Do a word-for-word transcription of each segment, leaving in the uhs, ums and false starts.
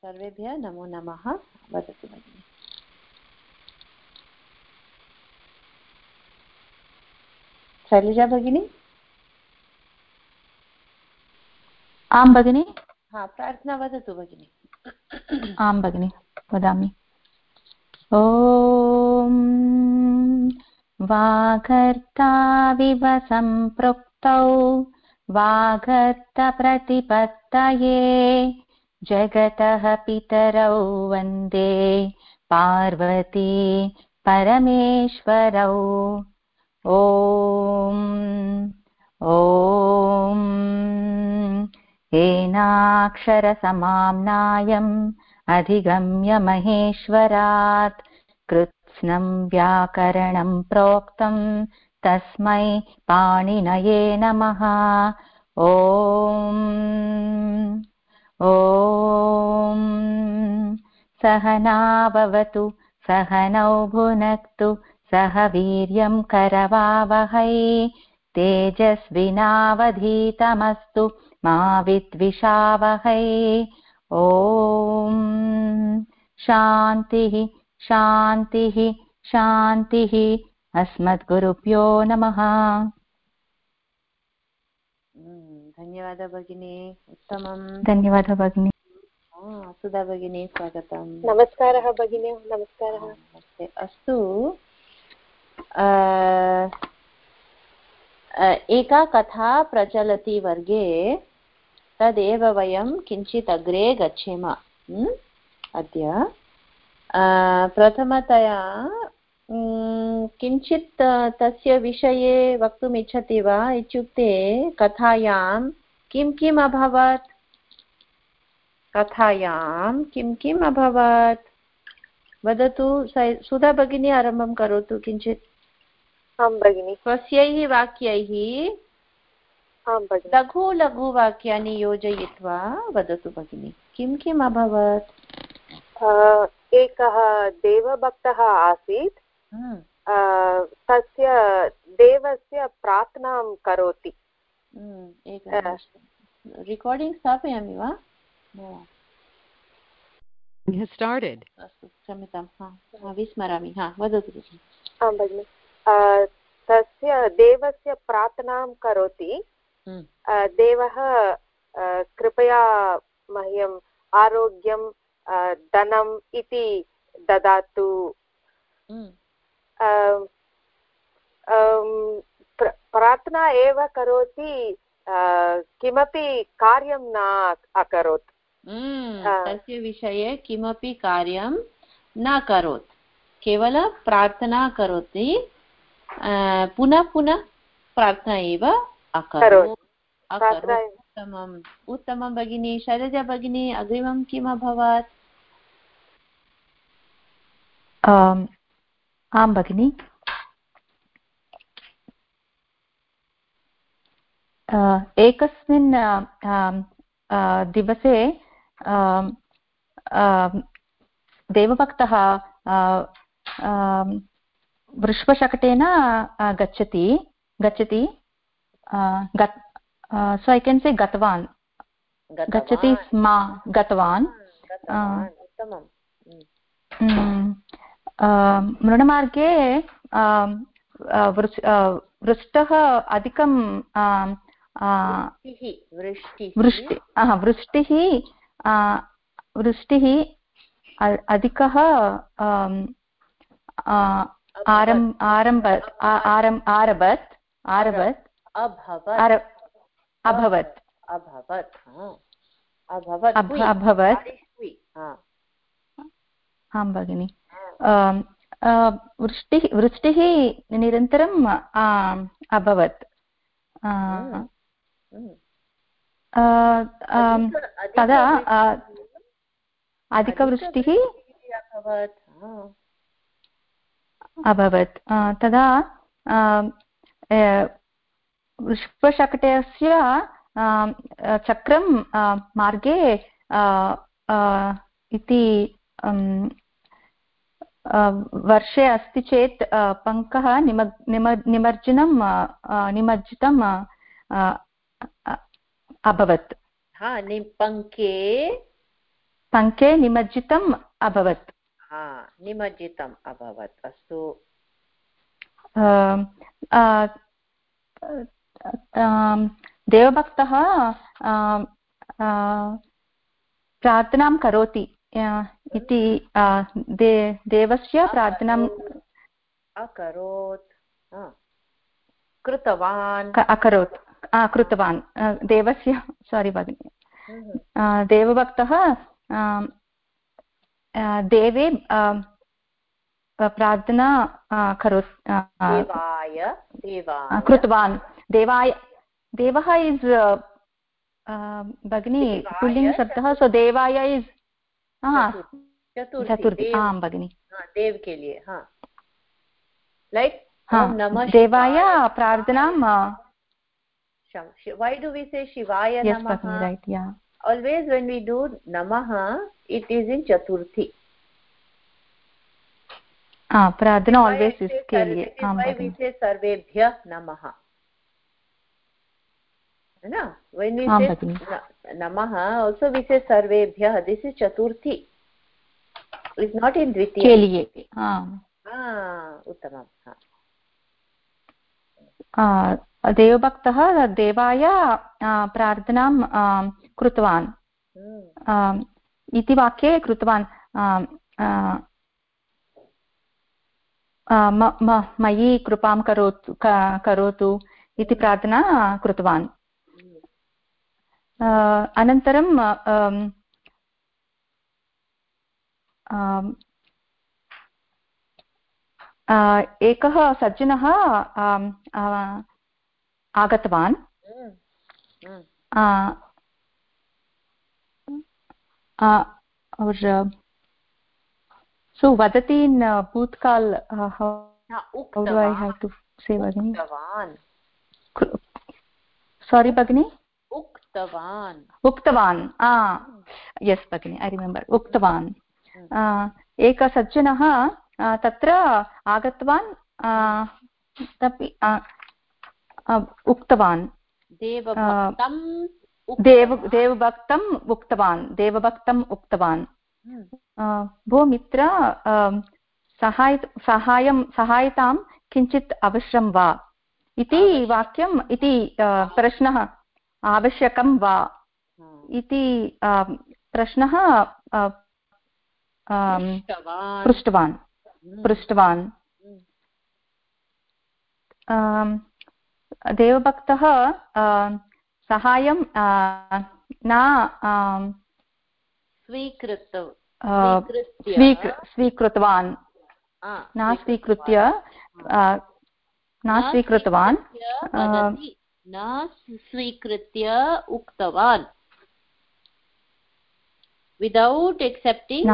सर्वेभ्यः नमो नमः। वदतु भगिनि। शैलजा भगिनी। आं भगिनि। हा, प्रार्थना वदतु भगिनि। आं भगिनि, वदामि। ॐ वागर्ताविव सम्पृक्तौ वागर्तप्रतिपत्तये जगतः पितरौ वन्दे पार्वती परमेश्वरौ। ॐ ॐ येनाक्षरसमाम्नायम् अधिगम्य महेश्वरात् कृत्स्नं व्याकरणं प्रोक्तं तस्मै पाणिनये नमः। ॐ ॐ सहना भवतु सहनौ भुनक्तु सह वीर्यं करवावहै तेजस्विनावधीतमस्तु मा विद्विषावहै। ॐ शान्तिः शान्तिः शान्तिः। अस्मद्गुरुभ्यो नमः। धन्यवादः भगिनी, उत्तमं। धन्यवादः भगिनी। सुधा भगिनी स्वागतम्। नमस्कारः भगिनी। नमस्कारः। अस्तु, एका कथा प्रचलति वर्गे, तदेव वयं किञ्चित् अग्रे गच्छेम अद्य। प्रथमतया किञ्चित् तस्य विषये वक्तुम् इच्छति वा? इत्युक्ते कथायां किं किम् अभवत्, कथायां किं किम् अभवत् वदतु। सुधा भगिनी आरम्भं करोतु किञ्चित्। आं भगिनि। स्वस्यैः वाक्यैः लघु लघु वाक्यानि योजयित्वा वदतु भगिनि, किं किम् अभवत्। एकः देवभक्तः आसीत्। तस्य देवस्य प्रार्थनां करोति। रिकार्डिङ्ग् स्थापयामि वा? अस्तु, क्षम्यतां, विस्मरामि। हा, वदतु भगिनि। आं भगिनि। तस्य देवस्य प्रार्थनां करोति। देवः कृपया मह्यम् आरोग्यं धनम् इति ददातु। प्रार्थना एव करोति, किमपि कार्यं न अकरोत्। तस्य विषये किमपि कार्यं न करोत्, केवलं प्रार्थना करोति, पुनः पुनः प्रार्थना एव अकरोत्। उत्तमम् उत्तमं भगिनी। शैलजा भगिनी, अग्रिमं किम् अभवत्? आं भगिनि। एकस्मिन् दिवसे देवभक्तः वृषभशकटेन गच्छति गच्छति सो ऐ केन् से गतवान् गच्छति स्म गतवान्। मृणमार्गे वृष्टः अधिकं वृष्टि वृष्टिः वृष्टिः अधिकः आरम् आरम्भत् आरम् आरभत् आरभत् अभवत् अभवत् अभवत् आं भगिनि। वृष्टिः वृष्टिः निरन्तरम् अभवत्। तदा अधिकवृष्टिः अभवत्। तदा वृषभशकटस्य चक्रं मार्गे इति वर्षे अस्ति चेत् पङ्कः निमग् निम निमज्जनं निमज्जितम् अभवत्। पङ्के पङ्के निमज्जितम् अभवत्। निमज्जितम् अभवत्। अस्तु। देवभक्तः प्रार्थनां करोति इति देवस्य प्रार्थनाम् अकरोत् कृतवान् अकरोत् कृतवान् देवस्य सोरि भगिनि देवभक्तः देवे प्रार्थना करोत् देवाय कृतवान् देवाय देवः इस् भगिनी पुल्लिङ्ग् शब्दः सो देवाय इस् चतुर्थी आं भगिनि देव के लिए हाँ लाइक देवाय प्रार्थनां why do we say shivaya yes, namaha Bhagini, right yeah always when we do namaha it is in chaturthi ah pradhana always is ke liye um why we say sarvebhyah namaha na when we say namaha also we say sarvebhyah this is chaturthi it's not in dvitiya ke liye ah ah uttamam ha देवभक्तः देवाय प्रार्थनां कृतवान् इति वाक्ये कृतवान् मयि कृपां करोतु करोतु इति प्रार्थना कृतवान् अनन्तरं एकः सज्जनः आगतवान् और so vadati in bhutkal how do I have to say Bhagini? Uktavan. Sorry Bhagini? Uktavan. Uktavan. Ah yes Bhagini, I remember. Uktavan. Eka sajjanah tatra agatvan tapi उक्तवान् देवभक्तं देव देवभक्तम् उक्तवान् देवभक्तम् उक्तवान् भो मित्र सहाय सहायं सहायतां किञ्चित् अवश्यं वा इति वाक्यम् इति प्रश्नः आवश्यकं वा इति प्रश्नः पृष्टवान् पृष्टवान् देवभक्तः सहायं न स्वीकृत स्वीकृतवान् न स्वीकृत्य न स्वीकृतवान् न स्वीकृत्य उक्तवान् without accepting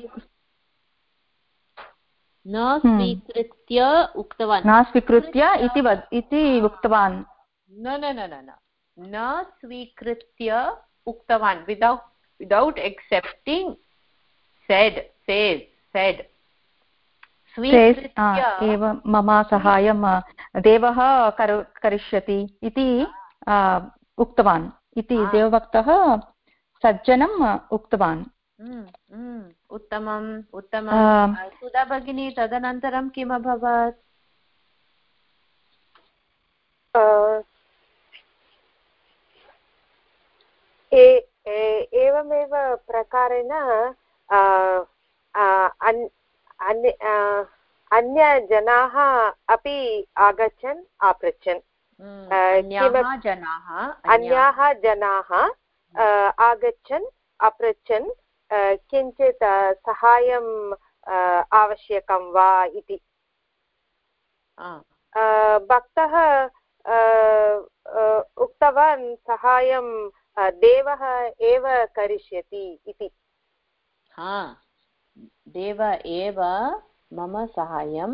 न स्वीकृत्य उक्तवान् न स्वीकृत्य इति वद इति उक्तवान् न न न न न स्वीकृत्य उक्तवान् without without accepting said says said स्वीकृत्य एव मम सहायं देवः करिष्यति इति उक्तवान् इति देवभक्तः सज्जनम् उक्तवान् उत्तमम् उत्तमम् सुधा भगिनी तदनन्तरं किम् अभवत् एवमेव प्रकारेण अन्यजनाः अपि आगच्छन् अपृच्छन् अन्याः जनाः अन्याः जनाः आगच्छन् अपृच्छन् किञ्चित् सहायम् आवश्यकं वा इति भक्तः उक्तवान् सहायं देवः एव करिष्यति इति हा देव एव मम सहायं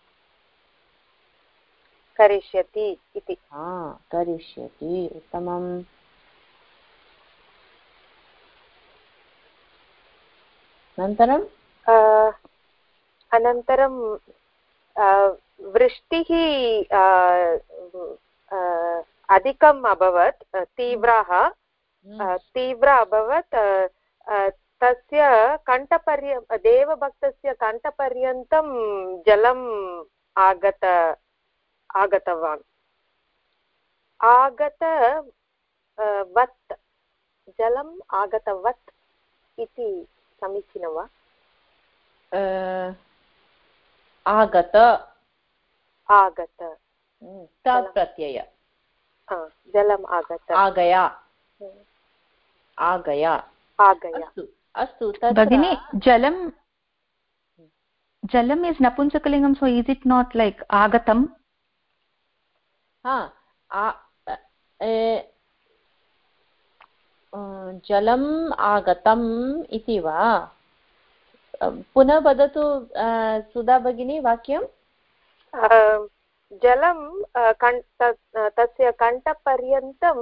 करिष्यति इति हा करिष्यति उत्तमम् अनन्तरं अनन्तरं वृष्टिः अधिकम् अभवत् तीव्रः तीव्र अभवत् तस्य कण्ठपर्य देवभक्तस्य कण्ठपर्यन्तं जलम् आगत आगतवान् आगत वत् जलम् आगतवत् इति समीचीनं वा? आगत आगत प्रत्यय जलम् आगत आगया आगया आगया अस्तु भगिनी जलं जलम् इस् नपुंसकलिङ्गं so is it not like आगतं? जलम् आगतम् इति वा? पुनः वदतु सुधा भगिनी वाक्यं। जलं तस्य कण्ठपर्यन्तं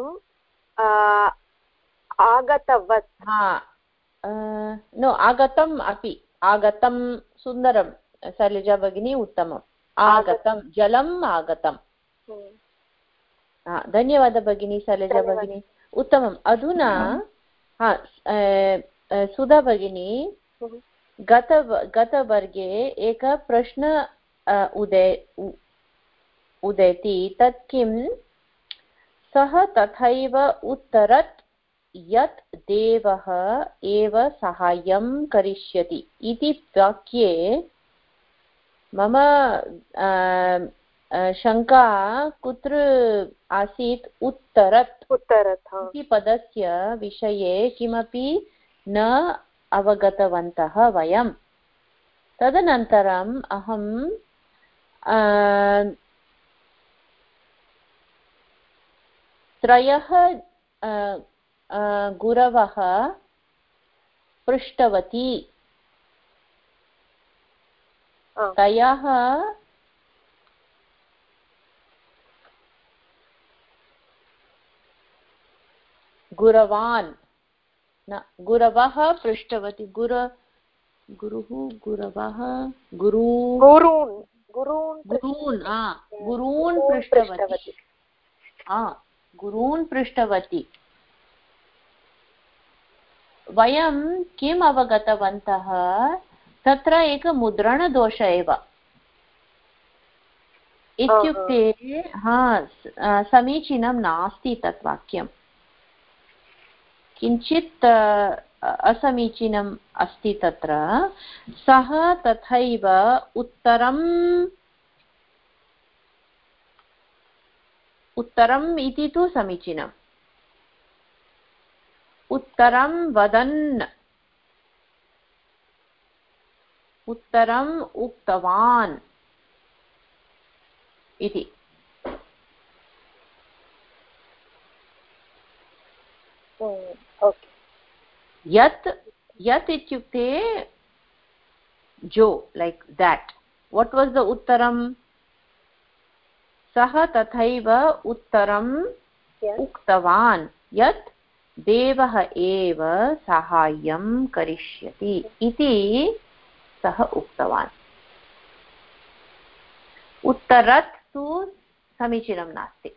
आगतवत्। नो आगतम् अपि आगतं सुन्दरं शैलजा भगिनी उत्तमम् आगतं जलम् आगतम् धन्यवादः भगिनी शैलजा भगिनी उत्तमम् अधुना सुधा भगिनी गत गतवर्गे एकः प्रश्नः उदय उदेति तत् किं सः तथैव उत्तरत् यत् देवः एव साहाय्यं करिष्यति इति वाक्ये मम शङ्का कुत्र आसीत् उत्तरत् उत्तरत् इति पदस्य विषये किमपि न अवगतवन्तः वयं तदनन्तरम् अहं त्रयः गुरवः पृष्टवती तयः गुरवान् न गुरवः पृष्टवती गुर गुरुः गुरवः गुरु गुरून् गुरून् गुरून् गुरून् पृष्टवती गुरून् पृष्टवती वयं किम् अवगतवन्तः तत्र एक मुद्रणदोष एव इत्युक्ते हा समीचीनं नास्ति तत् वाक्यं किञ्चित् असमीचीनम् अस्ति तत्र सः तथैव उत्तरम् उत्तरम् इति तु समीचीनम् उत्तरं वदन् उत्तरम् उक्तवान् इति यत् यत् इत्युक्ते जो like that what was the उत्तरं सः तथैव उत्तरम् उक्तवान् यत् देवः एव साहाय्यं करिष्यति इति सः उक्तवान् उत्तरत् तु समीचीनं नास्ति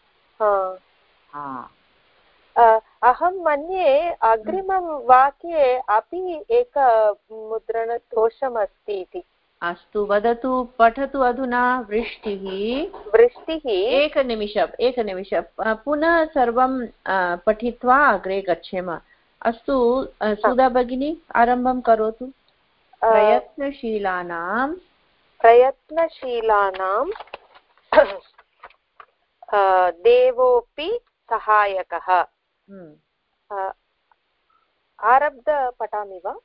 अहं मन्ये अग्रिमं वाक्ये अपि एक मुद्रणदोषमस्ति इति अस्तु वदतु पठतु अधुना वृष्टिः वृष्टिः एकनिमिषम् एकनिमिषं पुनः सर्वं पठित्वा अग्रे गच्छेम अस्तु सुधा भगिनी आरम्भं करोतु प्रयत्नशीलानां प्रयत्नशीलानां देवोऽपि सहायकः आरब्ध पठामि वा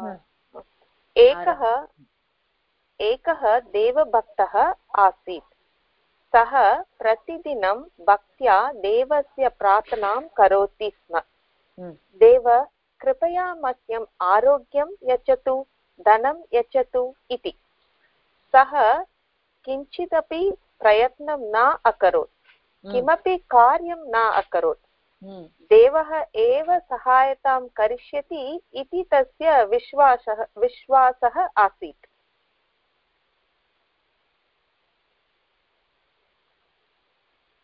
एकः एकः देवभक्तः आसीत् सः प्रतिदिनं भक्त्या देवस्य प्रार्थनां करोति स्म देव कृपया मह्यम् आरोग्यं यच्छतु धनं यच्छतु इति सः किञ्चिदपि प्रयत्नं न अकरोत् किमपि कार्यं न अकरोत् देवः एव सहायतां करिष्यति इति तस्य विश्वासः विश्वासः आसीत्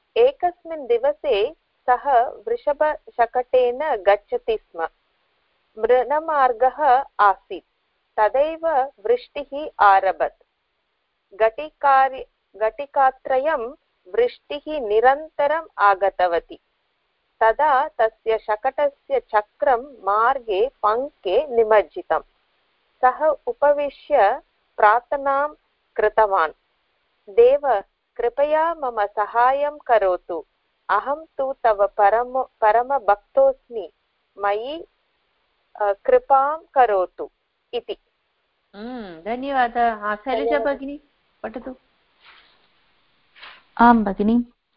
एकस्मिन् दिवसे सः वृषभशकटेन गच्छति स्म मृणमार्गः आसीत् तदैव वृष्टिः आरभत घटिकार्य घटिकात्रयं वृष्टिः निरन्तरम् आगतवती तदा तस्य शकटस्य चक्रं मार्गे पङ्के निमज्जितम् सः उपविश्य प्रार्थनां कृतवान् देव कृपया मम सहायं करोतु अहं तु तव परम परमभक्तोऽस्मि मयि कृपां करोतु इति। धन्यवादः। शैलजा भगिनी पठतु। आं भगिनि।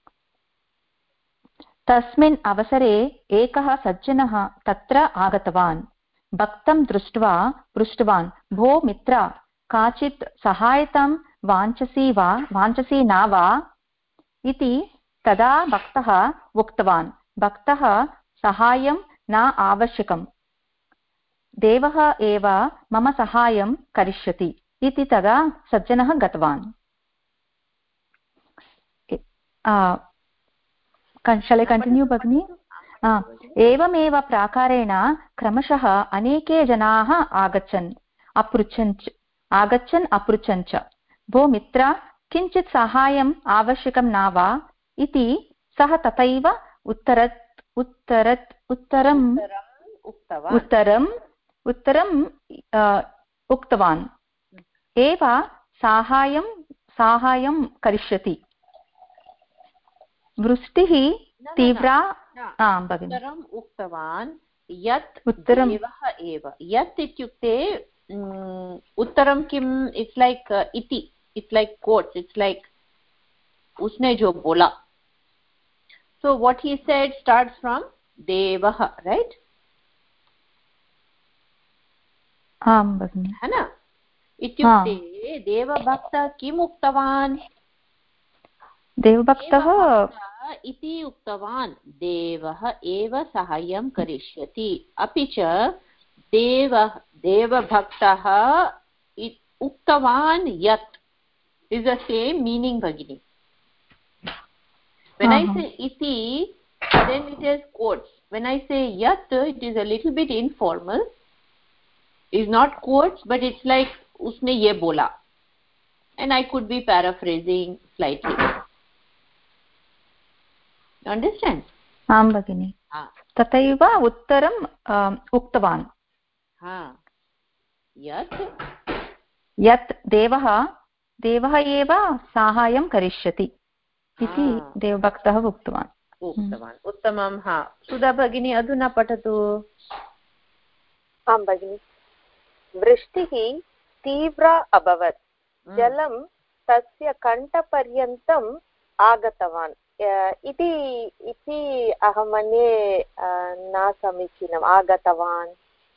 तस्मिन् अवसरे एकः सज्जनः तत्र आगतवान् भक्तं दृष्ट्वा पृष्टवान् भो मित्र काचित् सहायतां वाञ्छसि वा वाञ्छसि न वा इति। तदा भक्तः उक्तवान् भक्तः सहायं न आवश्यकम् देवः एव मम सहायं करिष्यति इति। तदा सज्जनः गतवान्। Shall I continue, Bhagini? एवमेव प्राकारेण क्रमशः अनेके जनाः आगच्छन् अपृच्छन् आगच्छन् अपृच्छन् च भो मित्र किञ्चित् साहाय्यम् आवश्यकं न वा इति। सः तथैव उत्तरत् उत्तरत् उत्तरम् उत्तरम् उत्तरम् उक्तवान् एव साहाय्यं साहाय्यं करिष्यति। वृष्टिः तीव्रा उत्तरम् उक्तवान् यत् देवः एव। यत् इत्युक्ते उत्तरं किम् इट्स् लैक् इति it's like quotes it's like उसने जो बोला। So what he said starts from देवः राइट। आम् भगिनि है ना। इत्युक्ते देवभक्तः किम् उक्तवान् देवभक्तः इति उक्तवान् देवः एव साहाय्यं करिष्यति। अपि च देव देवभक्तः उक्तवान् यत् इस् द सेम् मीनिंग भगिनी। when I say iti then it is quotes. When I say yat it is a little bit informal, is not quotes but it's like उसने ये बोला and I could be paraphrasing slightly. Understand? आं भगिनि। तथैव उत्तरम् उक्तवान् यत् यत् देवः देवः एव साहाय्यं करिष्यति इति देवभक्तः उक्तवान् उक्तवान्। उत्तमं। हा सुधा भगिनी अधुना पठतु। आं भगिनि। वृष्टिः तीव्रा अभवत् जलं तस्य कण्ठपर्यन्तम् आगतवान् इति इति अहं मन्ये न समीचीनम्। आगतवान्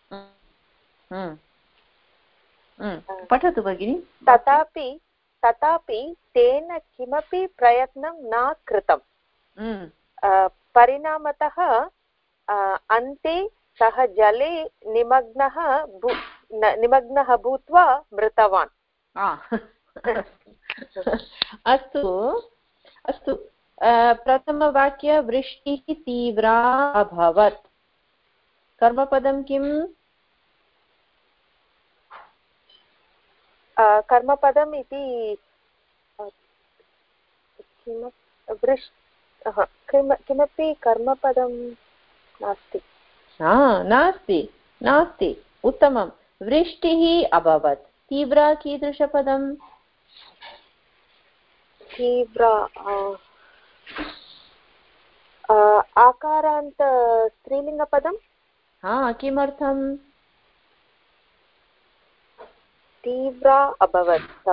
पठतु भगिनि। तथापि तथापि तेन किमपि प्रयत्नं न कृतम्। परिणामतः अन्ते सः जले निमग्नः निमग्नः भूत्वा मृतवान्। अस्तु अस्तु। प्रथमवाक्य वृष्टिः तीव्रा अभवत्। कर्मपदं किम्? कर्मपदम् इति किमपि कर्मपदं नास्ति। नास्ति नास्ति। उत्तमं। वृष्टिः अभवत्। तीव्रा कीदृशपदं? तीव्रा आकारान्त स्त्रीलिङ्गपदं। हा किमर्थं? तीव्रा अभवत्।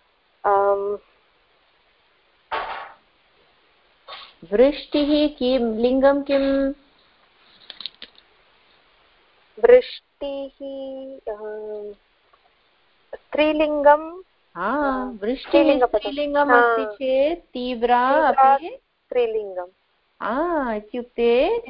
वृष्टिः किं लिङ्गं किम्? वृष्टिः स्त्रीलिङ्गं। वृष्टिः स्त्रीलिङ्गम् अस्ति चेत् तीव्रा अपि स्त्रीलिङ्गम् इत्युक्ते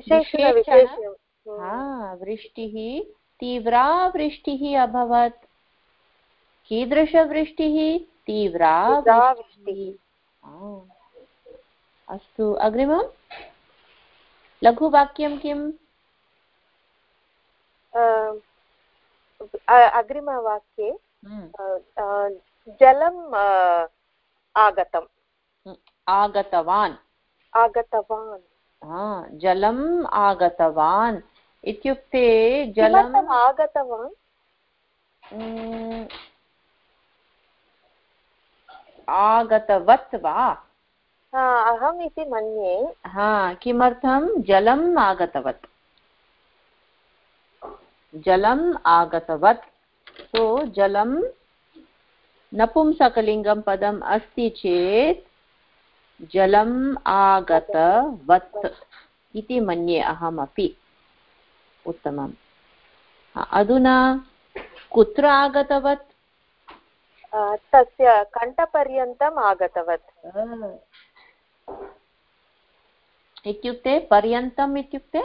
वृष्टिः तीव्रा वृष्टिः अभवत्। कीदृशवृष्टिः? तीव्रा वृष्टिः। अस्तु अग्रिमं लघुवाक्यं किम्? अग्रिमवाक्ये जलम् आगतम् आगतवान् आगतवान् जलम् आगतवान् इत्युक्ते जलम् आगतवान् आगतवत् वा अहम् इति मन्ये हा किमर्थं जलम् आगतवत् जलम् आगतवत् सो जलं नपुंसकलिङ्गं पदम् अस्ति चेत् जलम् आगतवत् इति मन्ये अहमपि उत्तमम् अधुना कुत्र आगतवत् तस्य कण्ठपर्यन्तम् आगतवत् इत्युक्ते पर्यन्तम् इत्युक्ते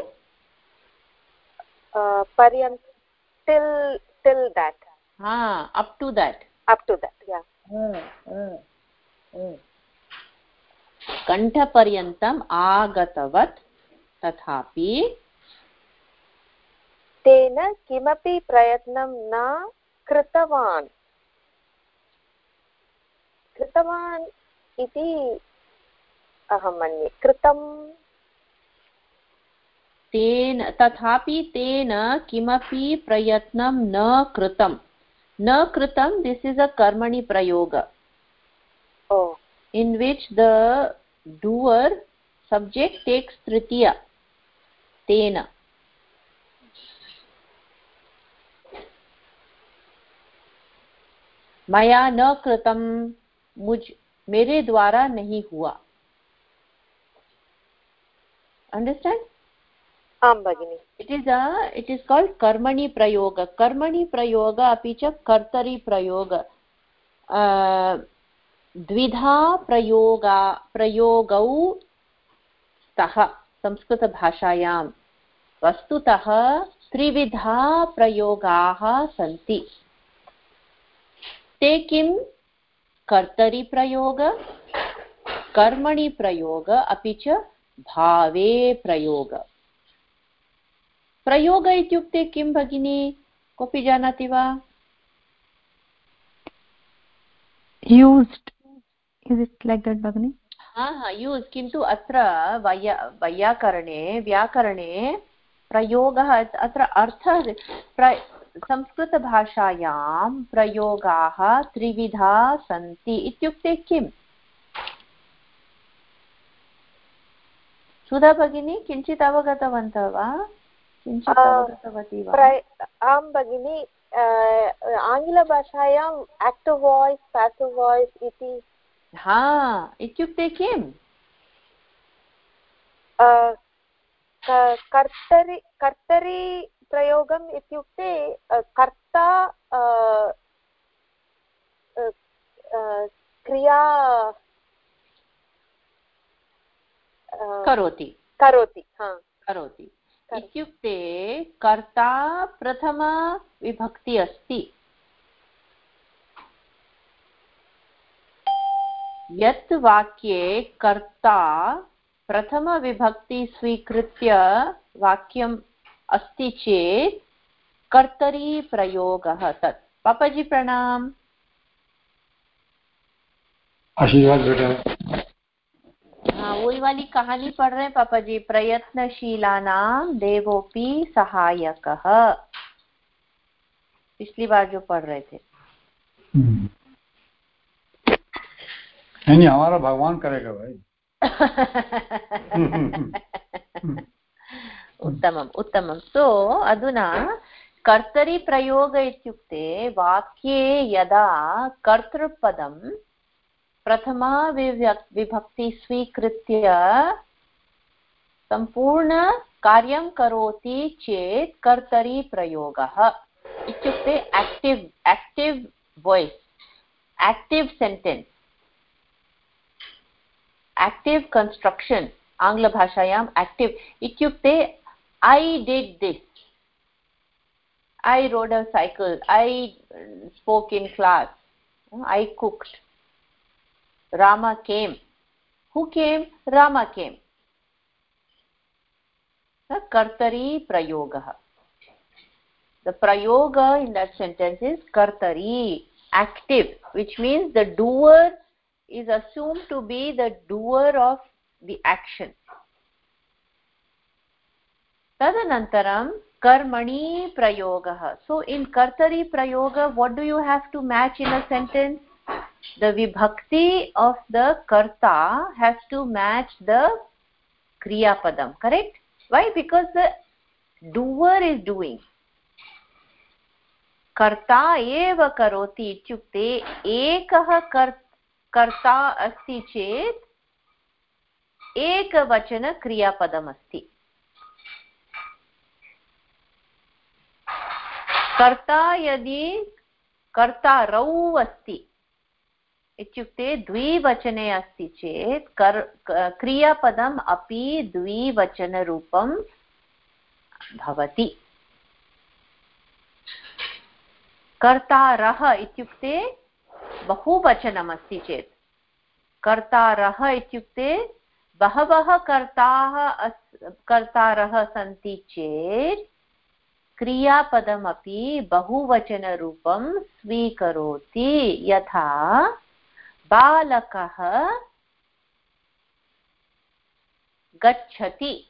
पर्यन्त till till that ha up to that up to that yeah कण्ठपर्यन्तम् आगतवत् तथापि तेन किमपि प्रयत्नं न कृतवान् कृतवान् इति अहं मन्ये कृतं तेन तथापि तेन किमपि प्रयत्नं न कृतं न कृतं दिस् इस् अ कर्मणि प्रयोग oh in which the doer subject takes tritiya tena maya न कृतं मुझ मेरे द्वारा नहीं हुआ understand आम् भगिनी it is a it is called karmani prayoga karmani prayoga api cha kartari prayoga uh, द्विधा प्रयोगा प्रयोगौ स्तः संस्कृतभाषायां वस्तुतः त्रिविधा प्रयोगाः सन्ति ते किं कर्तरि प्रयोग कर्मणि प्रयोग अपि च भावे प्रयोग प्रयोग इत्युक्ते किं भगिनी कोऽपि जानाति वा used is it like that bagni ha ha use किन्तु अत्र वैया वैयाकरणे व्याकरणे प्रयोगः अत्र अर्थः संस्कृतभाषायां प्रयोगाः त्रिविधा सन्ति इत्युक्ते किम् सुधा भगिनी किञ्चित् अवगतवन्तः वा किञ्चित् अवगतवती वा आम् भगिनी आङ्ग्लभाषायाम् एक्टिव् वाಯ್स् पैसिव् वाಯ್स् इति हा इत्युक्ते किम् कर्तरि कर्तरि प्रयोगम् इत्युक्ते कर्ता क्रिया करोति करोति करोति इत्युक्ते कर्ता प्रथम विभक्ति अस्ति यत् वाक्ये कर्ता प्रथम विभक्ति स्वीकृत्य वाक्यम् अस्ति चेत् कर्तरी प्रयोगः तत् पापाजी प्रणाम आशीर्वाद बेटा हाँ वही वाली कहानी पढ़ रहे हैं पापा जी प्रयत्नशीलानां देवोपि सहायकः पिछली बार जो पढ़ रहे थे नहीं हमारा भगवान करेगा भाई उत्तमम् उत्तमं सो अधुना कर्तरि प्रयोग इत्युक्ते वाक्ये यदा कर्तृपदं प्रथमा विभक्ति स्वीकृत्य संपूर्ण कार्यं करोति चेत् कर्तरि प्रयोगः इत्युक्ते active active voice active sentence active construction आङ्ग्लभाषायाम् एक्टिव् इत्युक्ते I did this, I rode a cycle, I spoke in class, I cooked, Rama came. Who came? Rama came. कर्तरी प्रयोगः the prayoga in that sentence is kartari, active, which means the doer is assumed to be the doer of the action. Tadanantaram karmani prayoga. So in kartari prayoga, what do you have to match in a sentence? The vibhakti of the karta has to match the kriya padam, correct? Why? Because the doer is doing. Karta eva karoti ityukte ekah karta asti chet ekavachana kriya padam asti. कर्ता यदि कर्तारौ अस्ति इत्युक्ते द्विवचने अस्ति चेत् क्रियापदम् अपि द्विवचनरूपं भवति. कर्तारः इत्युक्ते बहुवचनम् अस्ति चेत्, कर्तारः इत्युक्ते बहवः कर्ताः कर्तारः सन्ति चेत् क्रियापदमपि बहुवचनरूपं स्वीकरोति. यथा बालकः गच्छति.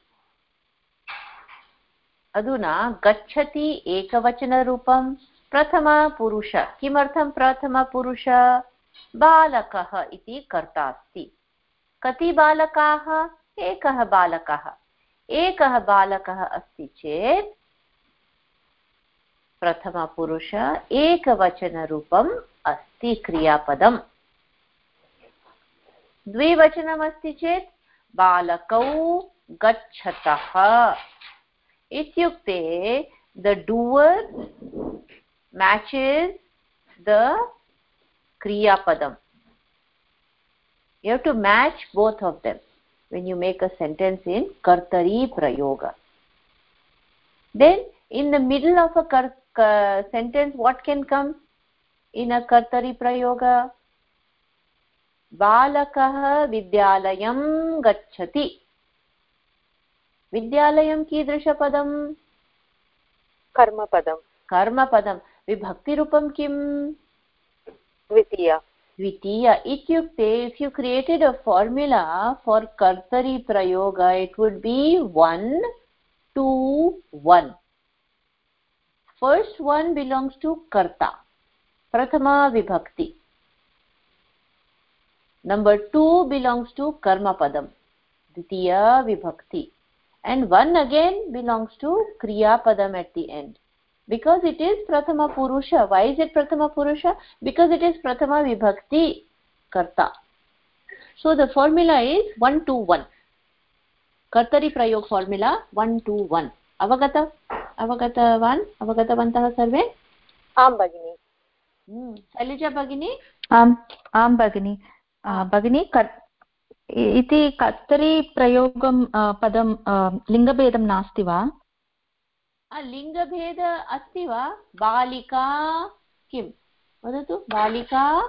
अधुना गच्छति एकवचनरूपं प्रथमपुरुष. किमर्थं प्रथमपुरुष? बालकः इति कर्ता अस्ति. कति बालकाः? एकः बालकः. एकः बालकः अस्ति चेत् प्रथमपुरुष एकवचनरूपम् अस्ति क्रियापदम्. द्विवचनम् अस्ति चेत् बालकौ गच्छतः इत्युक्ते the doer matches the kriyapadam. You have to match both of them when you make a sentence in kartari prayoga. Then in the middle of a kar uh, sentence, what can come in a kartari prayoga? Balakah vidyalayam gacchati. Vidyalayam कीदृश padam? Karma padam. Karma padam. Vibhakti rupam kim? Dvitiya. Dvitiya. Ityukte, if you created a formula for kartari prayoga, it would be one, two, one. First one belongs to karta, prathama vibhakti. Number two belongs to karma padam, ditiya vibhakti. And one again belongs to kriya padam at the end. Because it is prathama purusha. Why is it prathama purusha? Because it is prathama vibhakti karta. So the formula is one two one. Kartari prayog formula one two one. Avagata? Avagatavan? Avagatavantah sarve? Am bagini. Hmm. Shailaja bagini? Am, am bagini. Uh, bagini, kat, iti kartari prayogam uh, padam uh, lingabedam nasti va? लिङ्गभेद अस्ति वा? बालिका किं वदतु? बालिका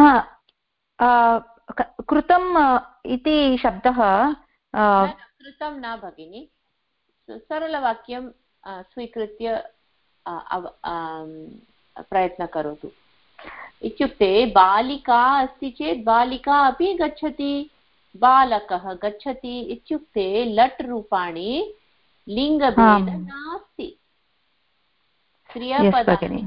कृतम् इति शब्दः कृतं न भगिनि. सरलवाक्यं स्वीकृत्य प्रयत्नं करोतु. इत्युक्ते बालिका अस्ति चेत् बालिका अपि गच्छति, बालकः गच्छति इत्युक्ते लट् रूपाणि लिङ्गभेद नास्ति. क्रियापदानि.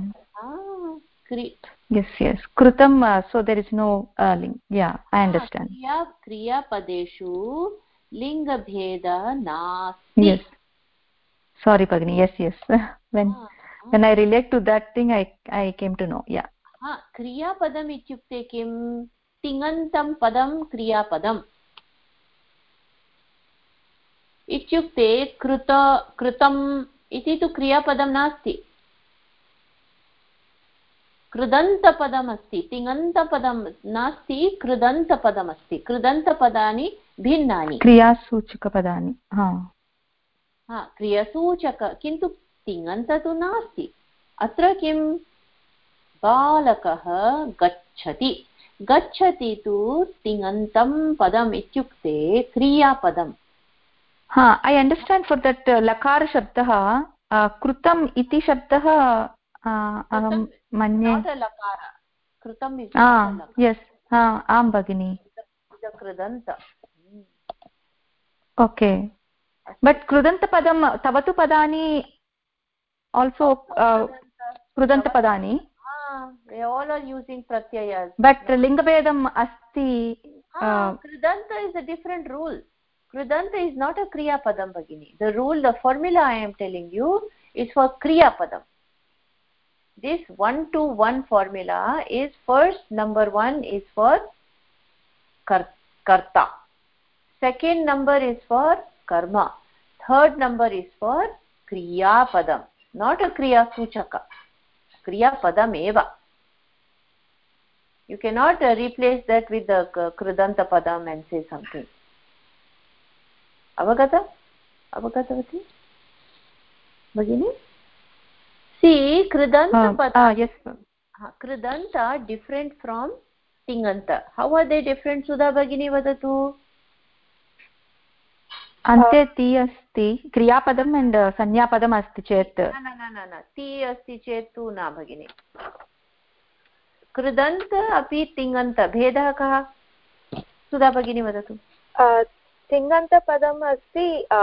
Yes, yes. Kritam, uh, so there is no uh, link. Yeah, I understand. Kriya, kriyapadeshu lingabheda nasti. Yes. Sorry, Pagini. Yes, yes. when ah, when I relate to that thing, I I came to know. Yeah. Ah, kriyapadam ityukte kim? Tingantam padam kriyapadam. इत्युक्ते कृत कृतम् इति तु क्रियापदं नास्ति. कृदन्तपदम् अस्ति, तिङन्तपदं नास्ति, कृदन्तपदम् अस्ति. कृदन्तपदानि भिन्नानि, क्रियासूचकपदानि. हा हा क्रियासूचक, किन्तु तिङन्त तु नास्ति. अत्र किं? बालकः गच्छति. गच्छति तु तिङन्तं पदम् इत्युक्ते क्रियापदम्. Ha, I understand for that uh, lakara shabdah कृतम् इति शब्दः अहं मन्ये यस् आं भगिनि कृदन्त ओके बट् कृदन्तपदं तव तु पदानि आल्सो कृदन्तपदानि they all are using pratyayas but lingabedam asti ah krudanta is a different rule. Krudanta is not a kriya padam bagini. The rule, the formula I am telling you is for kriya padam. This one to one formula is first number one is for karta, second number is for karma, third number is for kriya padam, not a kriya suchaka, kriya padam eva. You cannot uh, replace that with the uh, krudanta padam and say something. Avagata? Avagatavati? Bhagini? See, krudanta padam. Ah, yes. Krudanta different from tinganta. How are they different, Sudha Bhagini vadatu? अन्ते ति अस्ति क्रियापदम् and संज्ञापदम् अस्ति चेत् न न न न ति अस्ति चेत् तु न भगिनि. कृदन्त अपि तिङन्त भेदः कः? सुधा भगिनी वदतु. तिङन्तपदम् अस्ति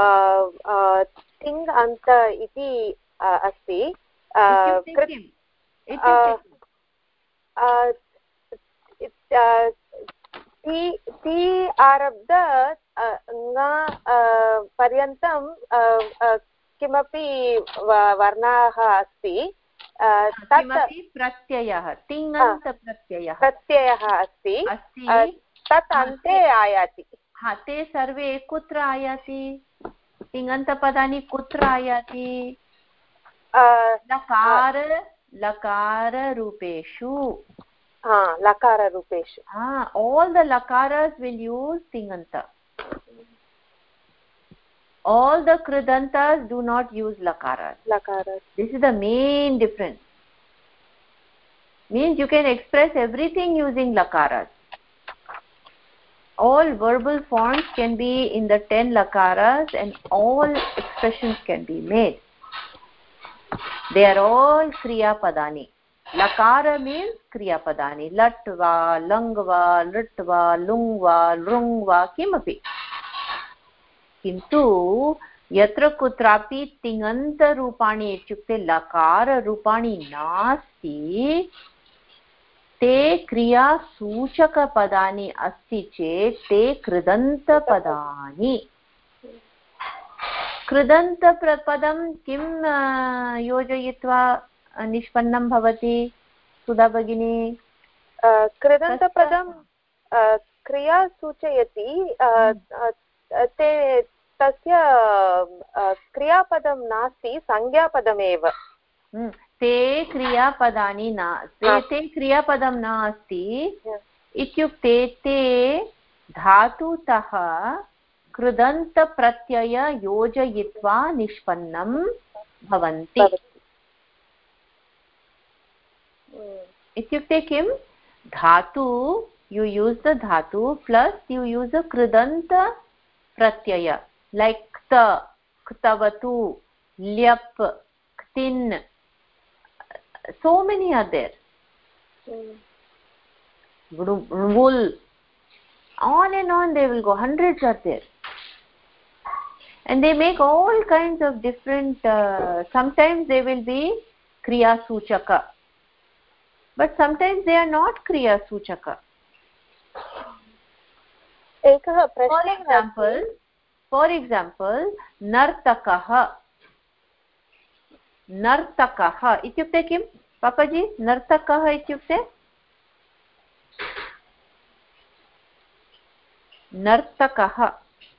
तिङ् अन्त इति अस्ति. ति आरब्ध पर्यन्तं किमपि वर्णाः अस्ति किमपि प्रत्ययः तिङन्त प्रत्ययः प्रत्ययः अस्ति तत् अन्ते आयाति. हा ते सर्वे कुत्र आयाति? तिङन्तपदानि कुत्र आयाति? लकार लकाररूपेषु. हा लकाररूपेषु. हा all the lakaras will use tinganta. All the kridantas do not use lakaras. Lakaras. This is the main difference. Means you can express everything using lakaras. All verbal forms can be in the ten lakaras and all expressions can be made. They are all kriya padani. Lakara means kriya padani. Latva, langva, lutva, lungva, lrungva, kimapi. किन्तु यत्र कुत्रापि तिङन्त रूपाणि इत्युक्ते लकार रूपाणि नास्ति ते क्रिया सूचक पदानि अस्ति चेत् ते कृदन्त पदानि. कृदन्त पदं किं योजयित्वा निष्पन्नं भवति सुधा भगिनी? कृदन्तपदं क्रिया सूचयति ते तस्य क्रियापदं नास्ति संज्ञापदमेव. ते क्रियापदानि न ते ते क्रियापदं नास्ति इत्युक्ते ते धातुतः कृदन्तप्रत्यय योजयित्वा निष्पन्नं भवन्ति. इत्युक्ते किं? धातु you use the dhatu plus you use a kridanta pratyaya like kta, ktavatu, lyap, ktin. So many are there. Vul, on and on they will go. Hundreds are there. And they make all kinds of different, uh, sometimes they will be kriya suchaka. But sometimes they are not kriya suchaka. For example, for example, nartakaha. Nartakaha ityukte kim? Papaji, nartakaha ityukte? Nartakaha.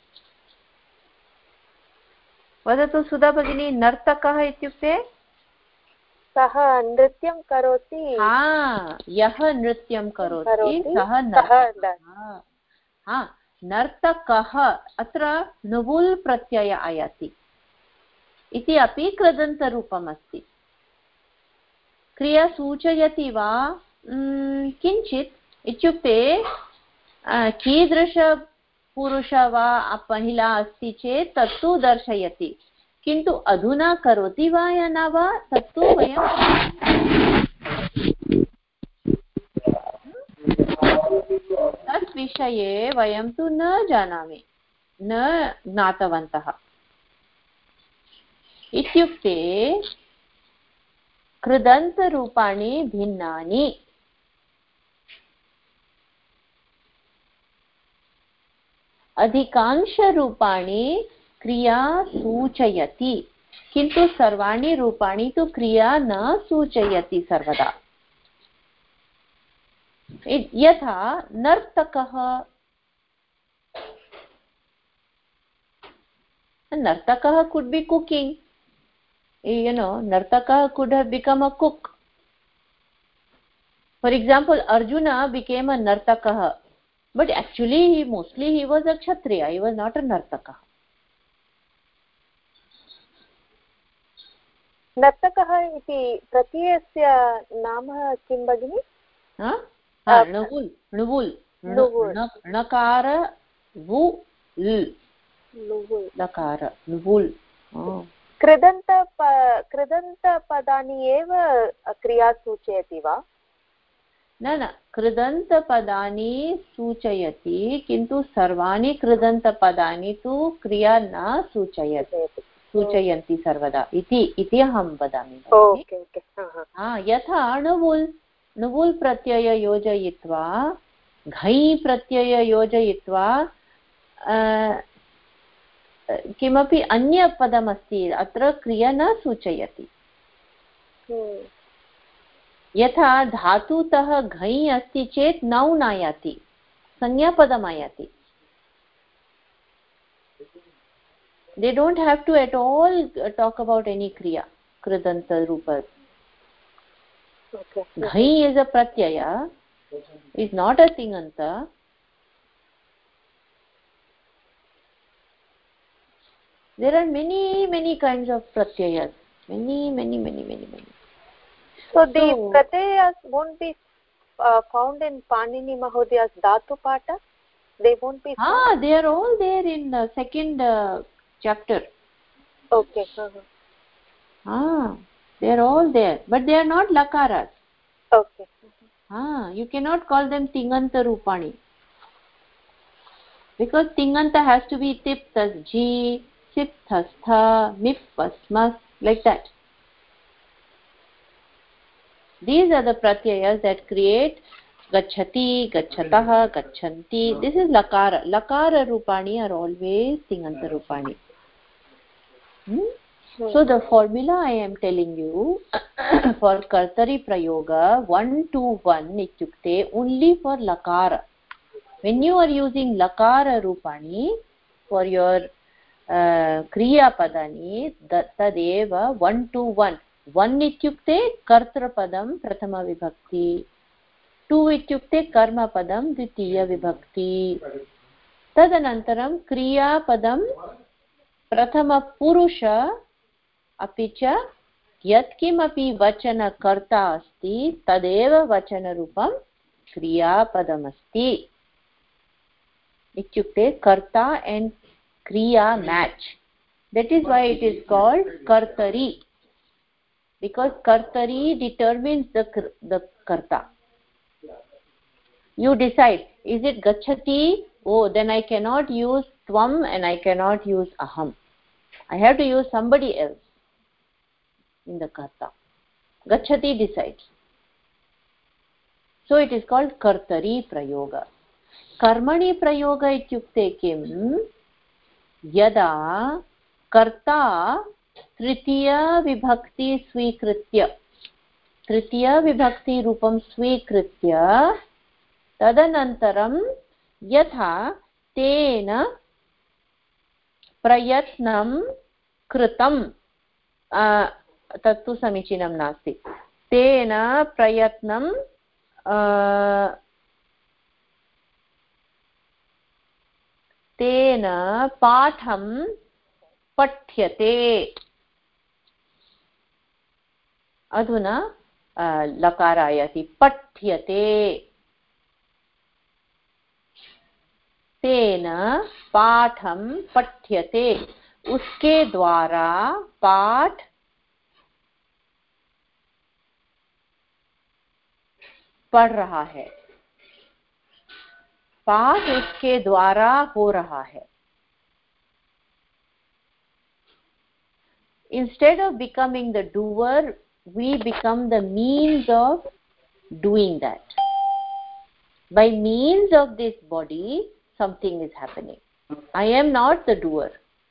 वदतु सुधा भगिनी, नर्तकः इत्युक्ते? सः नृत्यं करोति. हा, यः नृत्यं करोति सः नर्तकः. हा, नर्तकः अत्र नुवुल् प्रत्यय आयाति इति अपि कृदन्तरूपम् अस्ति. क्रिया सूचयति वा? किञ्चित् इत्युक्ते कीदृश पुरुष वा महिला अस्ति चेत् तत्तु दर्शयति. किन्तु अधुना करोति वा या न वा तत्तु वयं तत् विषये वयं तु न जानामि, न ज्ञातवन्तः। इत्युक्ते कृदन्तरूपाणि भिन्नानि। अधिकांशरूपाणि क्रिया सूचयति, किन्तु सर्वाणि रूपाणि तु क्रिया न सूचयति सर्वदा। यथा नर्तकः, नर्तकः could be cooking, you know, nartaka could have become a cook. For example, Arjuna became a nartakah, but actually he mostly he was a kshatriya, he was not a nartaka. नर्तकः इति प्रत्ययस्य नाम किं भगिनि? णुवुल् णुवुल् णकार वु ल् लकार णुवुल्। कृदन्त कृदन्तपदानि एव क्रिया सूचयति वा? न न, कृदन्तपदानि सूचयति, किन्तु सर्वाणि कृदन्तपदानि तु क्रिया न सूचयति सूचयन्ति सर्वदा इति इति अहं वदामि। यथा णुवुल् णुवुल् प्रत्यय योजयित्वा घञ् प्रत्यय योजयित्वा किमपि अन्यपदमस्ति, अत्र क्रिया न सूचयति। यथा धातुतः घञ् अस्ति चेत् नौन् आयाति, संज्ञापदम् आयाति। They don't have to at all talk about any kriya, kridanta rupa. Okay. Ghai is a pratyaya, is not a tinganta. There are many, many kinds of pratyayas. Many, many, many, many, many. So the so, pratyayas won't be uh, found in Panini Mahodya's Dhatu Pata? They won't be found? Ah, they are all there in the second uh, chapter. Okay. Uh-huh. Ah, they are all there, but they are not lakaras. Okay. Ah, you cannot call them tinganta rupani, because tinganta has to be tip tas ji, sip tas tha, mif pasmas, like that. These are the pratyayas that create gacchati, gachatah, gacchanti. This is lakara. Lakara rupani are always tinganta rupani. Hmm? So the formula I am telling you for kartari prayoga one to one ityukte only for lakara. When you are using lakara rupani for your uh, kriya padani, tadeva one to one. one ityukte kartra padam prathama vibhakti. two ityukte karma padam dvitiya vibhakti. Tadanantaram kriya padam prathama purusha अपि च यत्किमपि वचनकर्ता अस्ति तदेव वचनरूपं क्रियापदमस्ति इत्युक्ते कर्ता and kriya match. That is why it is called kartari, because kartari determines the the karta. You decide, is it gacchati? Oh, then I cannot use tvam and I cannot use aham. I have to use somebody else in the karta. Gacchati decides. So it is called kartari prayoga. Karmani prayoga ityukte kim? Yada karta tritiya vibhakti swikritya. Tritiya vibhakti rupam swikritya tadanantaram yatha tena prayatnam kritam. Uh, तत्तु समीचीनं नास्ति. तेन प्रयत्नं तेन पाठं पठ्यते. अधुना लकार आयाति पठ्यते. तेन पाठं पठ्यते. उसके द्वारा पाठ पढ़ रहा है, पाठ उसके द्वारा हो रहा है. Instead of becoming the doer, we become the means of doing that. By means of this body, something is happening. I am not the doer.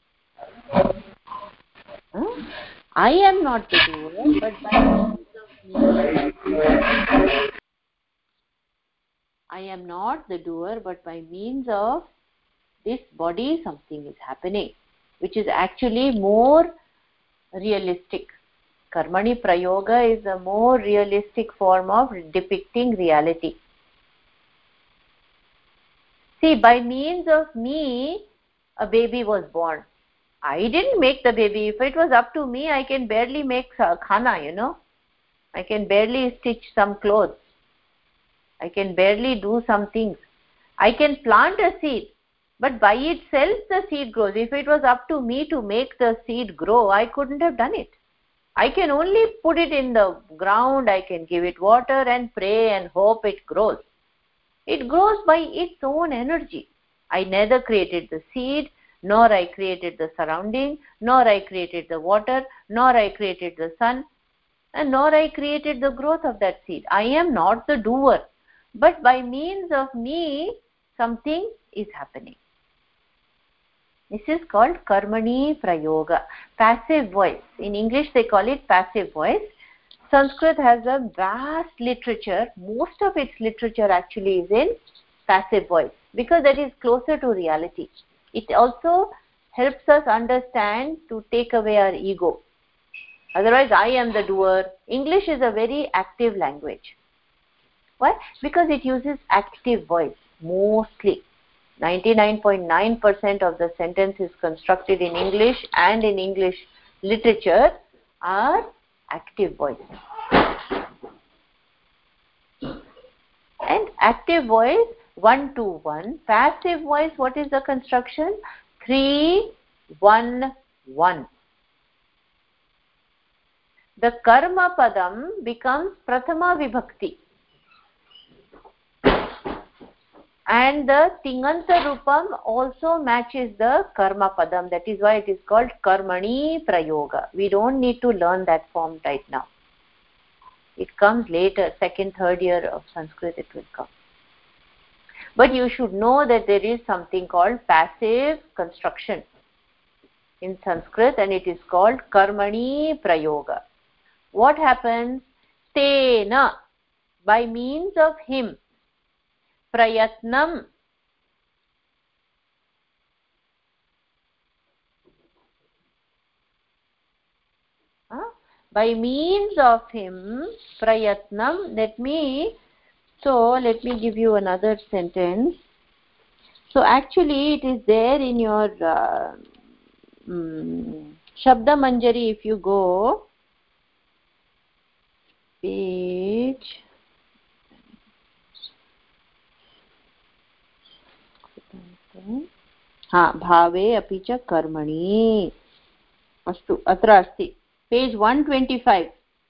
Huh? I am not the doer, but by means of me, I am not the doer, but by means of this body, something is happening, which is actually more realistic. Karmani Prayoga is a more realistic form of depicting reality. See, by means of me, a baby was born. I didn't make the baby. If it was up to me, I can barely make khana, you know. I can barely stitch some clothes. I can barely do some things. I can plant a seed, but by itself the seed grows. If it was up to me to make the seed grow, I couldn't have done it. I can only put it in the ground, I can give it water and pray and hope it grows. It grows by its own energy. I neither created the seed, nor I created the surrounding, nor I created the water, nor I created the sun, and nor I created the growth of that seed. I am not the doer, but by means of me, something is happening. This is called Karmani Prayoga, passive voice. In English they call it passive voice. Sanskrit has a vast literature. Most of its literature actually is in passive voice because that is closer to reality. It also helps us understand to take away our ego. Otherwise, I am the doer. English is a very active language. Why? Because it uses active voice mostly. ninety-nine point nine percent of the sentences constructed in English and in English literature are active voice. And active voice, one to one. Passive voice, what is the construction? three, one, one. The karma padam becomes prathama vibhakti. And the Tinganta Rupam also matches the Karma Padam. That is why it is called Karmani Prayoga. We don't need to learn that form right now. It comes later, second, third year of Sanskrit it will come. But you should know that there is something called passive construction in Sanskrit and it is called Karmani Prayoga. What happens? Tena, by means of him. Prayatnam, huh? By means of him, prayatnam, let me, so let me give you another sentence. So actually it is there in your uh, um, Shabda Manjari, if you go, page, ha bhave api cha karmani, astu atra asti, page one twenty-five.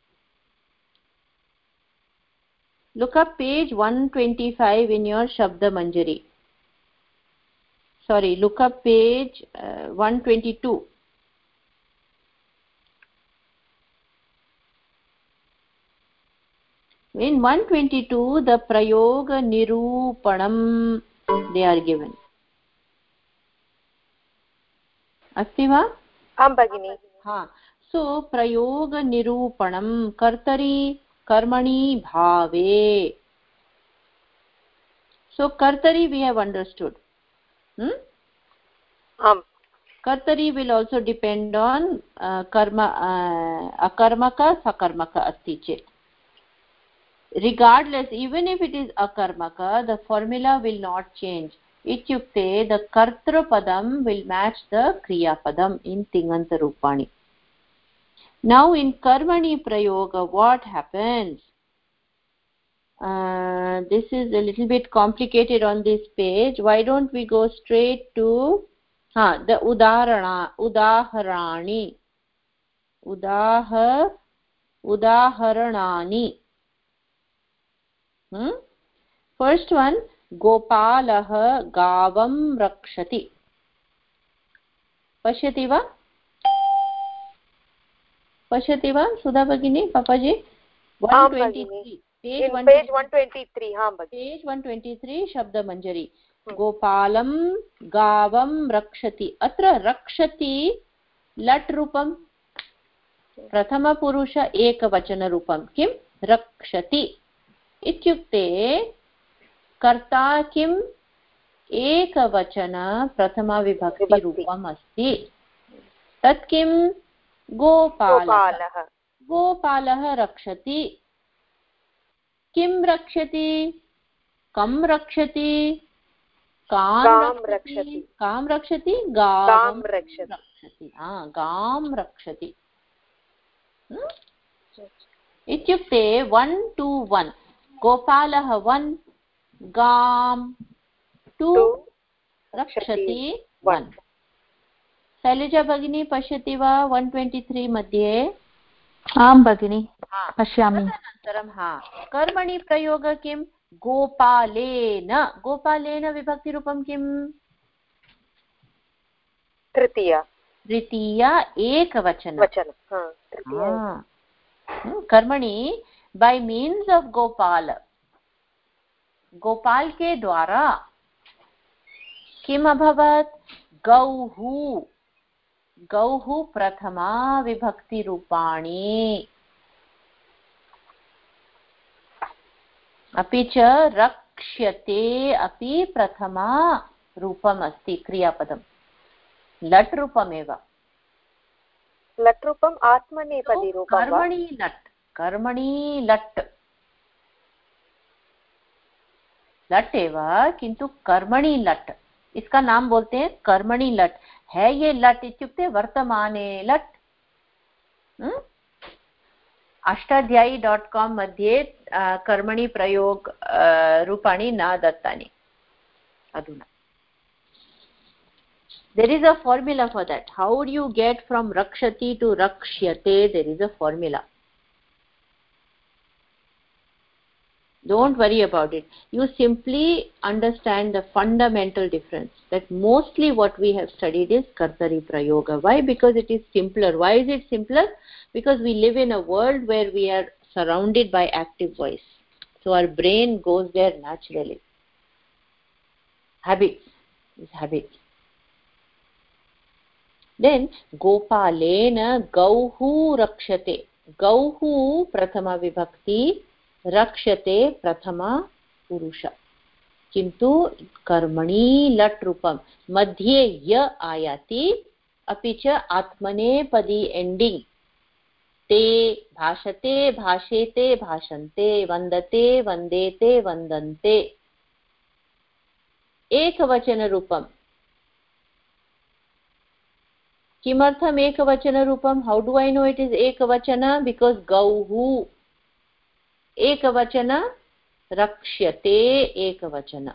Look up page one twenty-five in your Shabda Manjari. Sorry, look up page uh, one twenty-two. In one twenty-two, the Prayoga Nirupanam they are given. Asti va? Am Bhagini. Ha. So, Prayoga Nirupanam Kartari Karmani Bhave. So, Kartari we have understood. Hmm? Um. Kartari will also depend on uh, karma, uh, akarmaka, sakarmaka asti chet. Regardless, even if it is akarmaka, the formula will not change. Ityukte, the kartra padam will match the kriya padam in Tinganta Rupani. Now in Karmani Prayoga, what happens? Uh, this is a little bit complicated on this page. Why don't we go straight to हा द उदाहरणा उदाहरणानि उदाह उदाहरणानि first one गोपालः गावं रक्षति पश्यति वा पश्यति वा सुधा भगिनी पापाजी पेज one twenty-three हाँ पेज one twenty-three शब्दमञ्जरी गोपालं गावं रक्षति अत्र रक्षति लट् रूपं प्रथमपुरुष एकवचनरूपं किं रक्षति इत्युक्ते कर्ता किम् एकवचन प्रथमविभक्तिरूपम् अस्ति तत् किं गोपालः गोपालः रक्षति किं रक्षति कं रक्षति कां रक्षति कां रक्षति गां रक्षति हाँ गां रक्षति इत्युक्ते one to one गोपालः one गां टु रक्षति one शैलजा भगिनी पश्यति वा one twenty-three मध्ये आं भगिनी पश्यामि अनन्तरं हा कर्मणि प्रयोग किं गोपालेन गोपालेन विभक्तिरूपं किं तृतीया तृतीया एकवचन वचन कर्मणि by means of Gopal Gopal के द्वारा किम् अभवत् गौः गौः प्रथमा विभक्तिरूपाणि अपि च रक्ष्यते अपि प्रथमा रूपम् अस्ति क्रियापदं लट् रूपमेव लट् रूपम् आत्मनेपदी रूपं कर्मणि लट् कर्मणि लट् लट् एव किन्तु कर्मणि लट् इसका नाम बोलते हैं कर्मणि लट् है ये लट् इत्युक्ते वर्तमाने लट् अष्टाध्यायी डॉट कॉम मध्ये कर्मणि प्रयोग रूपाणि न दत्तानि अधुना there is a formula for that how would you get from rakshati to rakshyate there is a formula don't worry about it you simply understand the fundamental difference that mostly what we have studied is kartari prayoga why because it is simpler why is it simpler because we live in a world where we are surrounded by active voice so our brain goes there naturally habits is habits then gopalena gauhu rakshate gauhu prathama vibhakti rakshate prathama purusha किन्तु कर्मणि लट् रूपं मध्ये य आयाति अपि च आत्मनेपदी ending ते भाषते भाषेते भाषन्ते वन्दते वन्देते वन्दन्ते एकवचन रूपं किमर्थम् एकवचन रूपं how do I know it is एकवचन बिकॉज गौः एकवचन रक्ष्यते एकवचन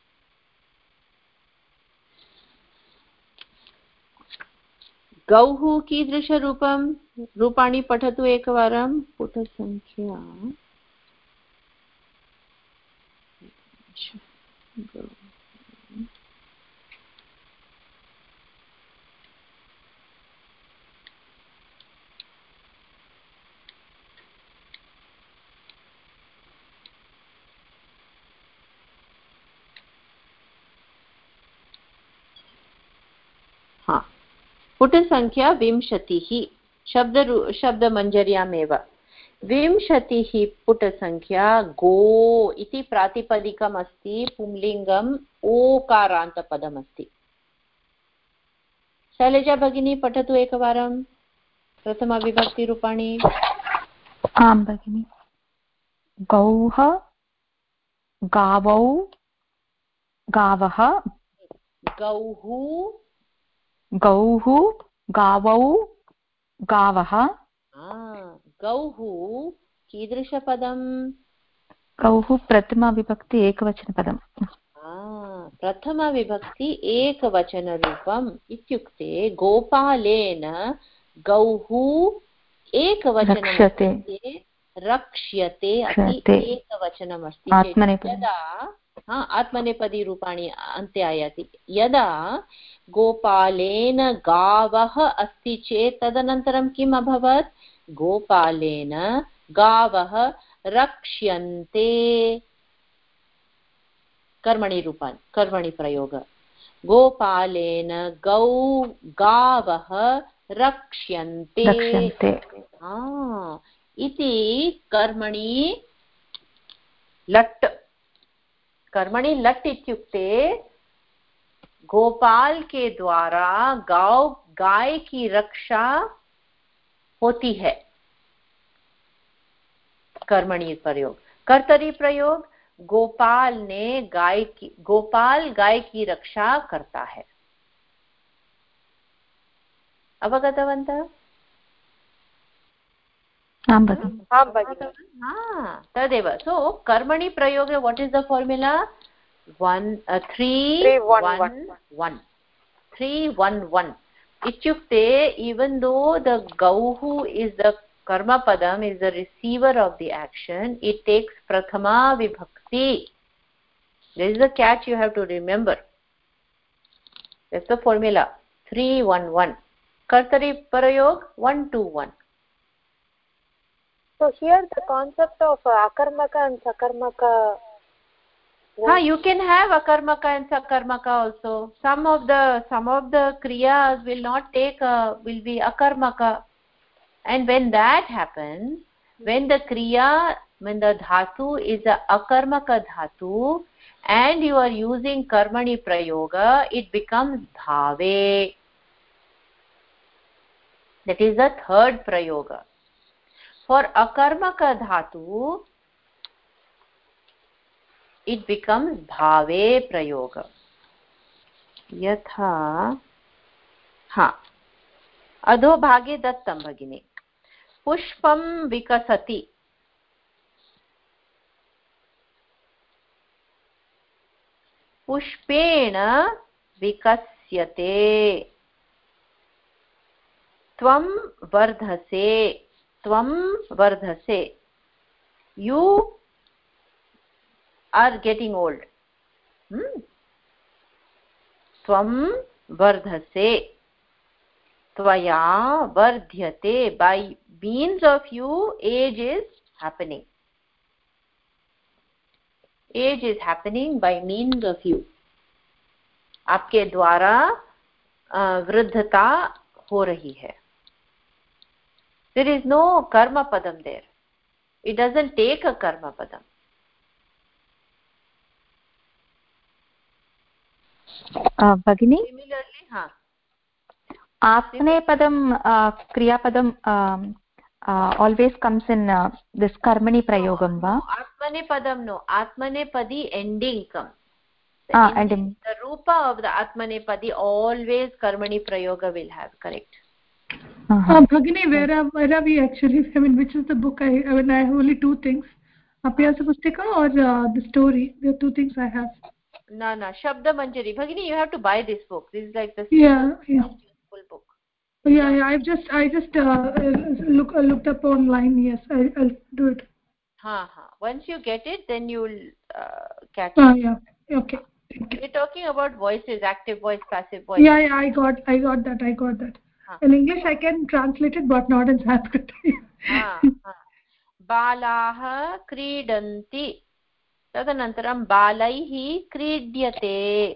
गौः कीदृशरूपं रूपाणि पठतु एकवारं पुटसंख्या हाँ पुटसंख्या विंशतिः शब्द शब्दमञ्जर्यामेव विंशतिः पुटसंख्या गो इति प्रातिपदिकम् अस्ति पुंलिङ्गम् ओकारान्तपदमस्ति शैलजा भगिनी पठतु एकवारं प्रथमविभक्तिरूपाणि आं भगिनि गौः गावौ गावः गौः गौः गावौ गावः गौः कीदृशपदं गौः प्रथमा विभक्ति एकवचनपदं प्रथमविभक्ति एकवचनरूपम् इत्युक्ते गोपालेन गौः एकवचनमस्ति रक्ष्यते अपि एकवचनमस्ति चेत् यदा आत्मनेपदीरूपाणि अन्ते आयाति यदा गोपालेन गावः अस्ति चेत् तदनन्तरं किम् अभवत् गोपालेन गावः रक्ष्यन्ते कर्मणि रूपाणि कर्मणि प्रयोग गोपालेन गौ गावः रक्ष्यन्ते इति कर्मणि लट् कर्मणि लट् इत्युक्ते गोपाल के द्वारा गाय गाय की रक्षा होती है कर्मणि प्रयोग कर्तरी प्रयोग गोपाल ने गाय की गोपाल गाय की रक्षा करता है अवगतवन्तः आं भगिनि आं भगिनि हा तदेव सो कर्मणि प्रयोगे what is the formula one uh, three, three one, one, one. one three one one ityukte even though the gauhu is the karma padam is the receiver of the action it takes prathama vibhakti. There is a catch you have to remember. That's the formula three one one kartari prayog one two one. So here the concept of uh, akarmaka and sakarmaka. Ah, you can have akarmaka and sakarmaka also. Some of the some of the kriyas will not take a, will be akarmaka, and when that happens, when the kriya, when the dhatu is a akarmaka dhatu, and you are using karmani prayoga, it becomes bhave. That is the third prayoga. For akarmaka dhatu, it becomes bhave prayoga. Yatha ha adho bhage dattam bhagini pushpam vikasati pushpena vikasyate tvam vardhase tvam vardhase you are getting old. hmm? Tvam vardhase tvaya vardhyate by means of you age is happening. Age is happening by means of you. आपके द्वारा वृद्धता हो रही है. There is no karma padam there. It doesn't take a karma padam. Uh, Bhagini? Similarly, huh? Atmanepadam uh, kriyapadam um, uh, always comes in uh, this karmani prayogam va? No, Atmanepadam no. Atmanepadi ending comes. The ah, ending, ending. The rupa of the Atmanepadi always karmani prayoga will have, correct? Uh-huh. Uh, Bhagini, where are, where are we actually? I mean, which is the book? I, I mean, I have only two things. Apyasa Pustika or uh, the story. There are two things I have. No, no. Shabda Manjari. Bhagini, you have to buy this book. This is like the yeah, yeah. full book. Yeah, yeah. I've just, I just uh, look, uh, looked up online. Yes, I, I'll do it. Ha ha. Once you get it, then you will uh, catch Ah, it. yeah. Okay. We're talking about voices, active voice, passive voice. Yeah, yeah. I got, I got that. I got that. Ha. In English, I can translate it, but not in Sanskrit. ha ha. Balaha kridanti. Tadanantaram balaihi kridyate.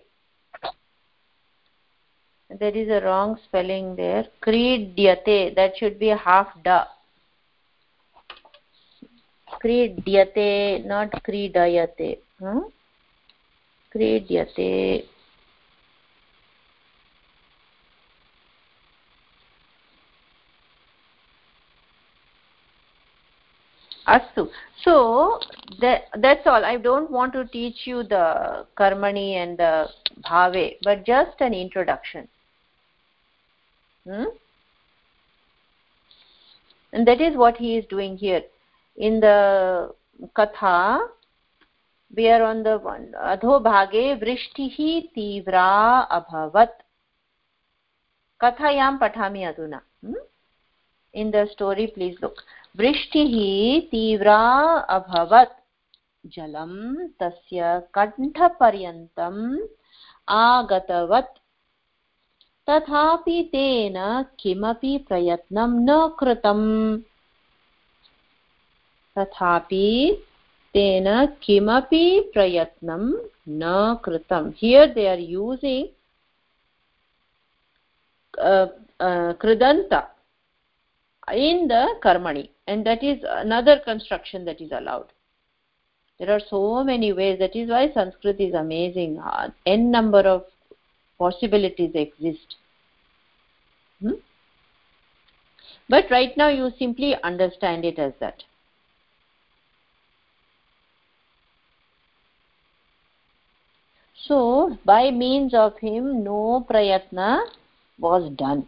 There is a wrong spelling there. Kridyate. That should be a half da. Kridyate, not kridayate. Huh? Kridyate. Astu. So that, that's all. I don't want to teach you the karmani and the bhave, but just an introduction. Hmm? And that is what he is doing here. In the katha, we are on the one adhobhage vrishtihi tivra abhavat. kathayam pathami aduna. hmm? In the story, please look. vrishtihi tivra abhavat jalam tasya kantha paryantam agatavat tathapi tena kimapi prayatnam na kritam. tathapi tena kimapi prayatnam na kritam. Here they are using uh, uh, kridanta in the karmani, and that is another construction that is allowed. There are so many ways. That is why Sanskrit is amazing. Uh, n number of possibilities exist. hmm? But right now you simply understand it as that. So by means of him no prayatna was done.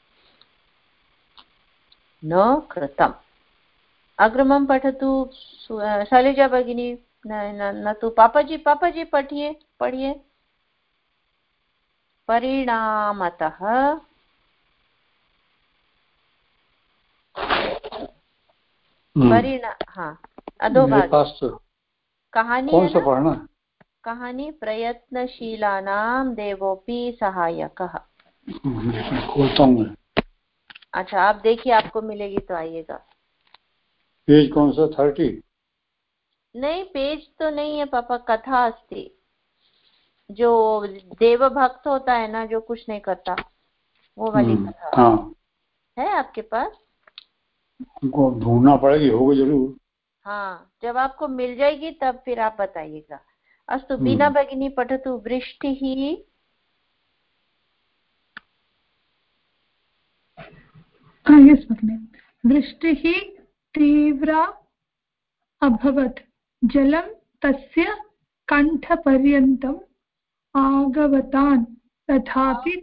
No kritam. Agramam patatu Shailaja Bhagini. न तो पापा जी पापा जी पढ़िए पढ़िए परिणामतः परिणा हाँ अधोभाग कहानी कौन सा पढ़ना कहानी प्रयत्नशीलानां देवोपि सहायकः. अच्छा आप देखिए आपको मिलेगी तो आइएगा. पेज कौन सा थर्टी? नहीं पेज तो नहीं है पापा. कथा अस्ति जो देव भक्त होता है ना जो कुछ नहीं करता वो वाली कथा. हाँ. है आपके पास? ढूंढना पड़ेगी. होगा जरूर. हाँ जब आपको मिल जाएगी तब फिर आप बताइएगा. अस्तु बीना भगिनी पठतु. वृष्टिः वृष्टिः तीव्रा अभवत् जलं तस्य कण्ठपर्यन्तम् आगवतान् तथापि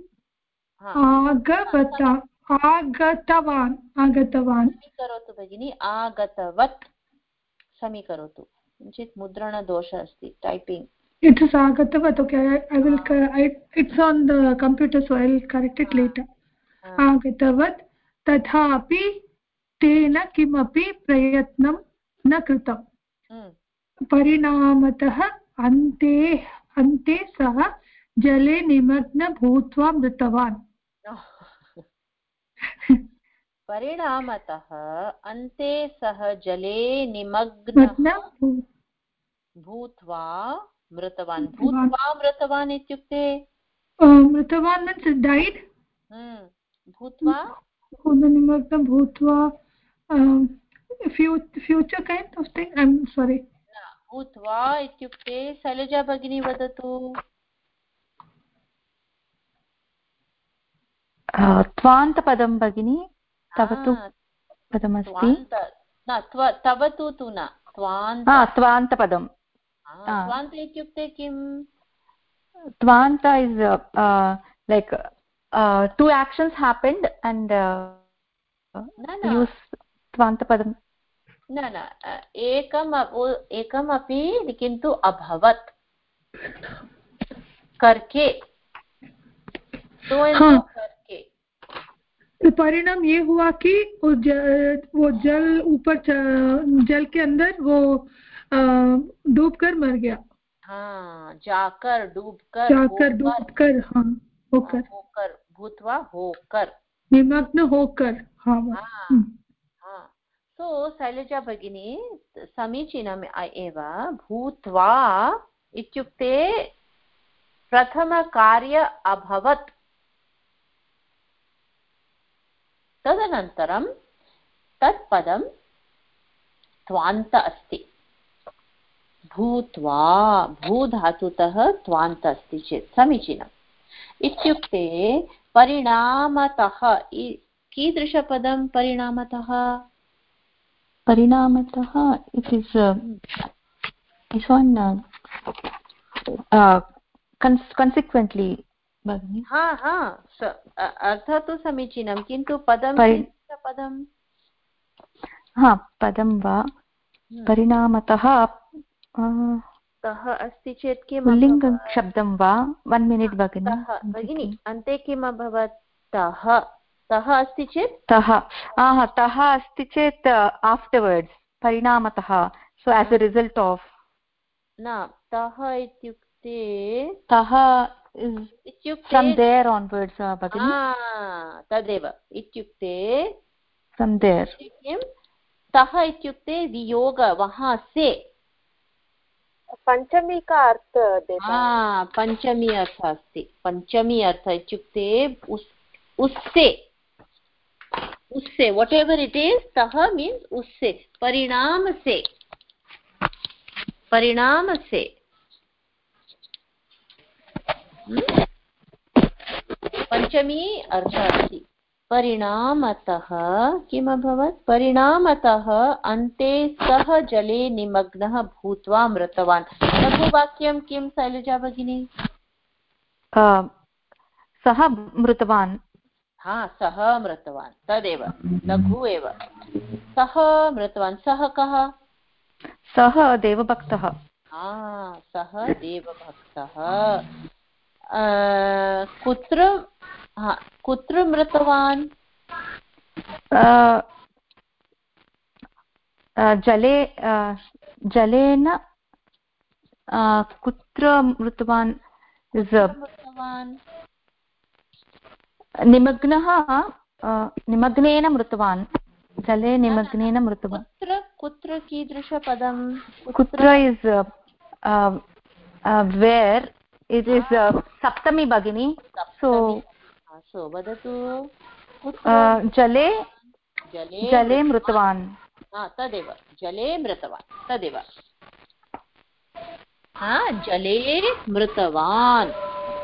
आगवता आगतवान् आगतवान् समीकरोतु भगिनी. आगतवत् समीकरोतु. किञ्चित् मुद्रणदोषः अस्ति टैपिङ्ग्. It is आगतवत्. Okay, I will. I, it's on the computer, so I will correct it later. आगतवत् तथापि तेन किमपि प्रयत्नं न कृतम्. परिणामतः अन्ते अन्ते सः जले निमग्न भूत्वा मृतवान्. परिणामतः अन्ते सः जले निमग्नः भूत्वा मृतवान्. भूत्वा मृतवान् इत्युक्ते मृतवान् मीन्स् डैड्. भूत्वा निमग्न भूत्वा future kind of thing. I am sorry. भूत्वा इत्युक्ते शैलजा भगिनी वदतु. त्वान्तपदं भगिनी. तवतु पदमस्ति. तवतु तु न त्वान्तपदं. त्वान्त इत्युक्ते किम्? त्वान्त is like to actions happened and uh, use त्वान्तपदं. न न एकम् एकमपि किन्तु अभवत् करके. तो करके परिणाम ये हुआ कि वो जल, वो जल ऊपर जल के अंदर वो डूब कर मर गया. हाँ जाकर डूबकर जाकर डूबकर हाँ होकर होकर भूत्वा होकर निमग्न होकर. हाँ हाँ. सो शैलजा भगिनी समीचीनम् एव. भूत्वा इत्युक्ते प्रथमकार्य अभवत्. तदनन्तरं तत्पदं त्वान्त अस्ति. भूत्वा भूधातुतः त्वान्त अस्ति चेत् समीचीनम्. इत्युक्ते परिणामतः. कीदृशपदं परिणामतः? परिणामतः it is is on consequently भगिनि. हा हा अर्थः तु समीचीनं किन्तु पदं पदं हा पदं वा परिणामतः तः अस्ति चेत् किं पुल्लिङ्गं शब्दं वा? वन् मिनिट् भगिनि भगिनि अन्ते किम् अभवत्? तः तः अस्ति चेत् तः तः अस्ति चेत् आफ्टर्वर्ड्स् परिणामतः, so as a result of न तः इत्युक्ते तः इत्युक्ते फ्रम् देर् आन्वर्ड्स् भगिनि तदेव इत्युक्ते फ्रम् देर् किं तः इत्युक्ते वियोग वहाँ से पञ्चमी का अर्थ पञ्चमी अर्थ अस्ति पञ्चमी अर्थ इत्युक्ते उस्से उस्से वट् एवर् इट् इस् तः मीन्स् उस्से परिणाम से परिणाम से पञ्चमी अर्थ अस्ति परिणामतः किम् अभवत्? परिणामतः अन्ते सः जले निमग्नः भूत्वा मृतवान्। लघुवाक्यं किं शैलजा भगिनी? सः मृतवान्। हा सः मृतवान् तदेव लघु एव। सः मृतवान्। सः कः? सः देवभक्तः। हा सः देवभक्तः। कुत्र कुत्र मृतवान्? जले जलेन कुत्र मृतवान्? निमग्नः निमग्नेन मृतवान्। जले निमग्नेन मृतवान्। कुत्र कुत्र कीदृशपदं? कुत्र इस् वेर् इट् इस् सप्तमी भगिनी। सो सो वदतु। जले जले जले मृतवान्। तदेव जले मृतवान् तदेव हा जले मृतवान्।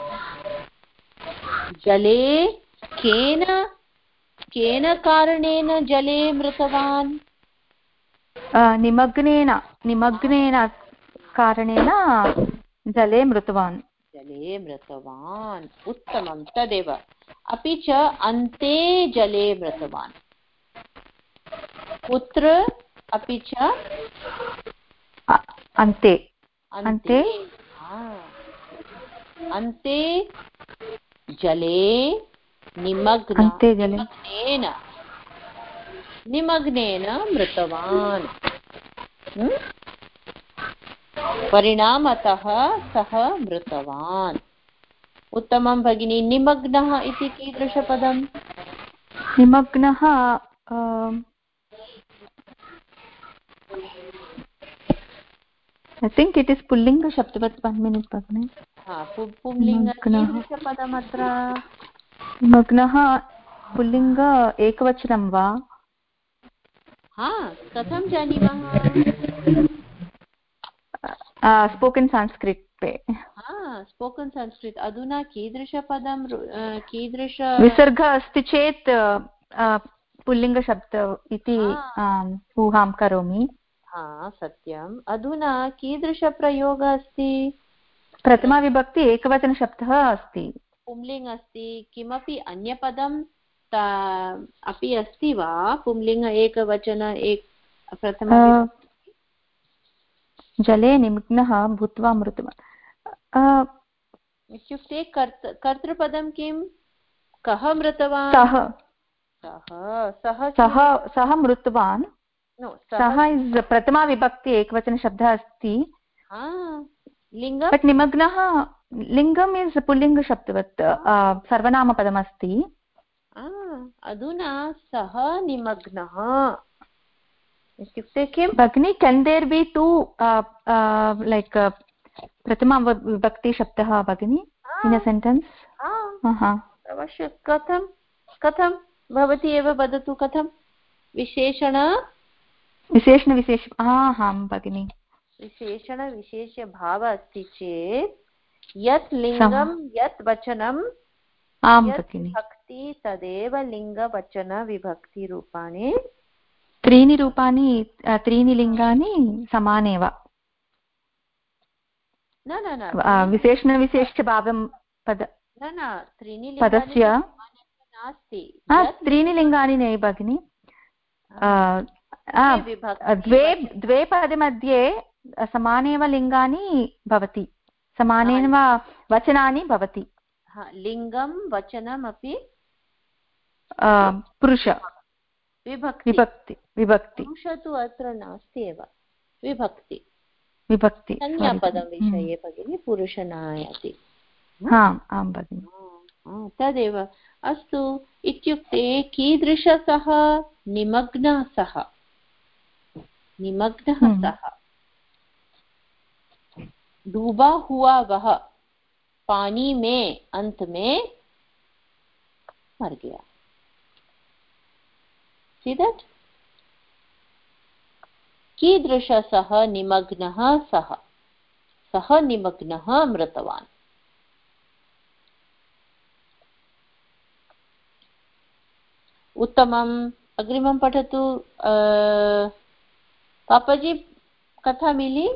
जले केन केन कारणेन जले मृतवान्? निमग्नेन निमग्नेन कारणेन जले मृतवान्। जले मृतवान् उत्तमं तदेव। अपि च अन्ते जले मृतवान्। कुत्र? अपि च अन्ते अन्ते अन्ते जले निमग्नेन निमग्नेन मृतवान्। परिणामतः सः मृतवान्। उत्तमं भगिनी। निमग्नः इति कीदृशपदं? निमग्नः I think it is pullinga shabdavat. one minute भगिनी। हा पुल्लिङ्ग कीदृशपदम् अत्र? निमग्नः पुल्लिङ्ग एकवचनं वा? हा कथं जानीमः? स्पोकन् संस्कृत पे। हा स्पोकन् संस्कृत। अधुना कीदृशपदं कीदृश विसर्ग अस्ति चेत् पुल्लिङ्गशब्द इति ऊहां करोमि। हा सत्यम्। अधुना कीदृशप्रयोगः अस्ति? प्रथमाविभक्ति एकवचनशब्दः अस्ति। पुंलिङ्ग् अस्ति। किमपि अन्यपदं अपि अस्ति वा? पुंलिङ्ग एकवचन एक प्रथम जले निमग्नः भूत्वा मृतवान् इत्युक्ते कर्तृपदं किं? कः मृतवान्? सः सः सः मृतवान्। सः इस् प्रथमा विभक्ति एकवचनशब्दः अस्ति। लिङ्गं बट् निमग्नः लिङ्गम् इस् पुल्लिङ्गशब्दवत् सर्वनामपदमस्ति। अधुना सः निमग्नः इत्युक्ते किं भगिनी? Can there be to like प्रथमा विभक्ति शब्दः भगिनी इन् अ सेण्टेन्स्? अवश्यं। कथं कथं भवती एव वदतु। कथं? विशेषण विशेषणविशेष आं भगिनी। विशेषणविशेषभावः अस्ति चेत् यत् लिङ्गं यत् वचनं विभक्ति तदेव लिङ्गवचनविभक्तिरूपाणि त्रीणि रूपाणि त्रीणि लिङ्गानि समानेव। न न न विशेषणविशेषभावं पद न न त्रीणि पदस्य नास्ति। त्रीणि लिङ्गानि न भगिनि। द्वे द्वे पदमध्ये समानेव लिङ्गानि भवति, समानेन वचनानि भवति। लिङ्गं वचनमपि पुरुष विभक्ति विभक्ति विभक्ति पुरुष तु अत्र नास्ति एव, विभक्ति विभक्ति संज्ञापदं विषये भगिनी पुरुष न आयाति। आं भगिनि तदेव। अस्तु, इत्युक्ते कीदृशः निमग्नः सः, निमग्नः सः, डूबा हुआ वह, पानी में अंत में मर गया। See that? कीदृशः सः निमग्नः सः, सः निमग्नः मृतवान्। उत्तमम्, अग्रिमं पठतु। पापाजी कथा मिली?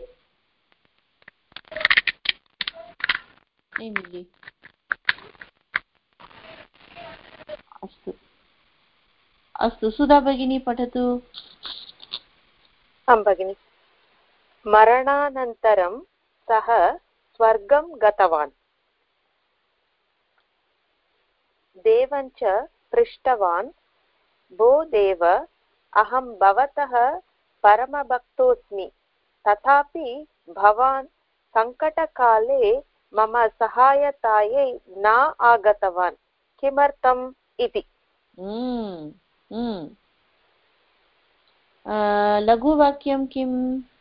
नहीं मिली। अस्तु अस्तु, सुधा भगिनी पठतु। आं भगिनि। मरणानन्तरं सः स्वर्गं गतवान्। देवञ्च पृष्टवान्, भो देव, अहं भवतः परमभक्तोऽस्मि, तथापि भवान् सङ्कटकाले मम सहायतायै न आगतवान्, किमर्थम् इति। लघुवाक्यं किम्?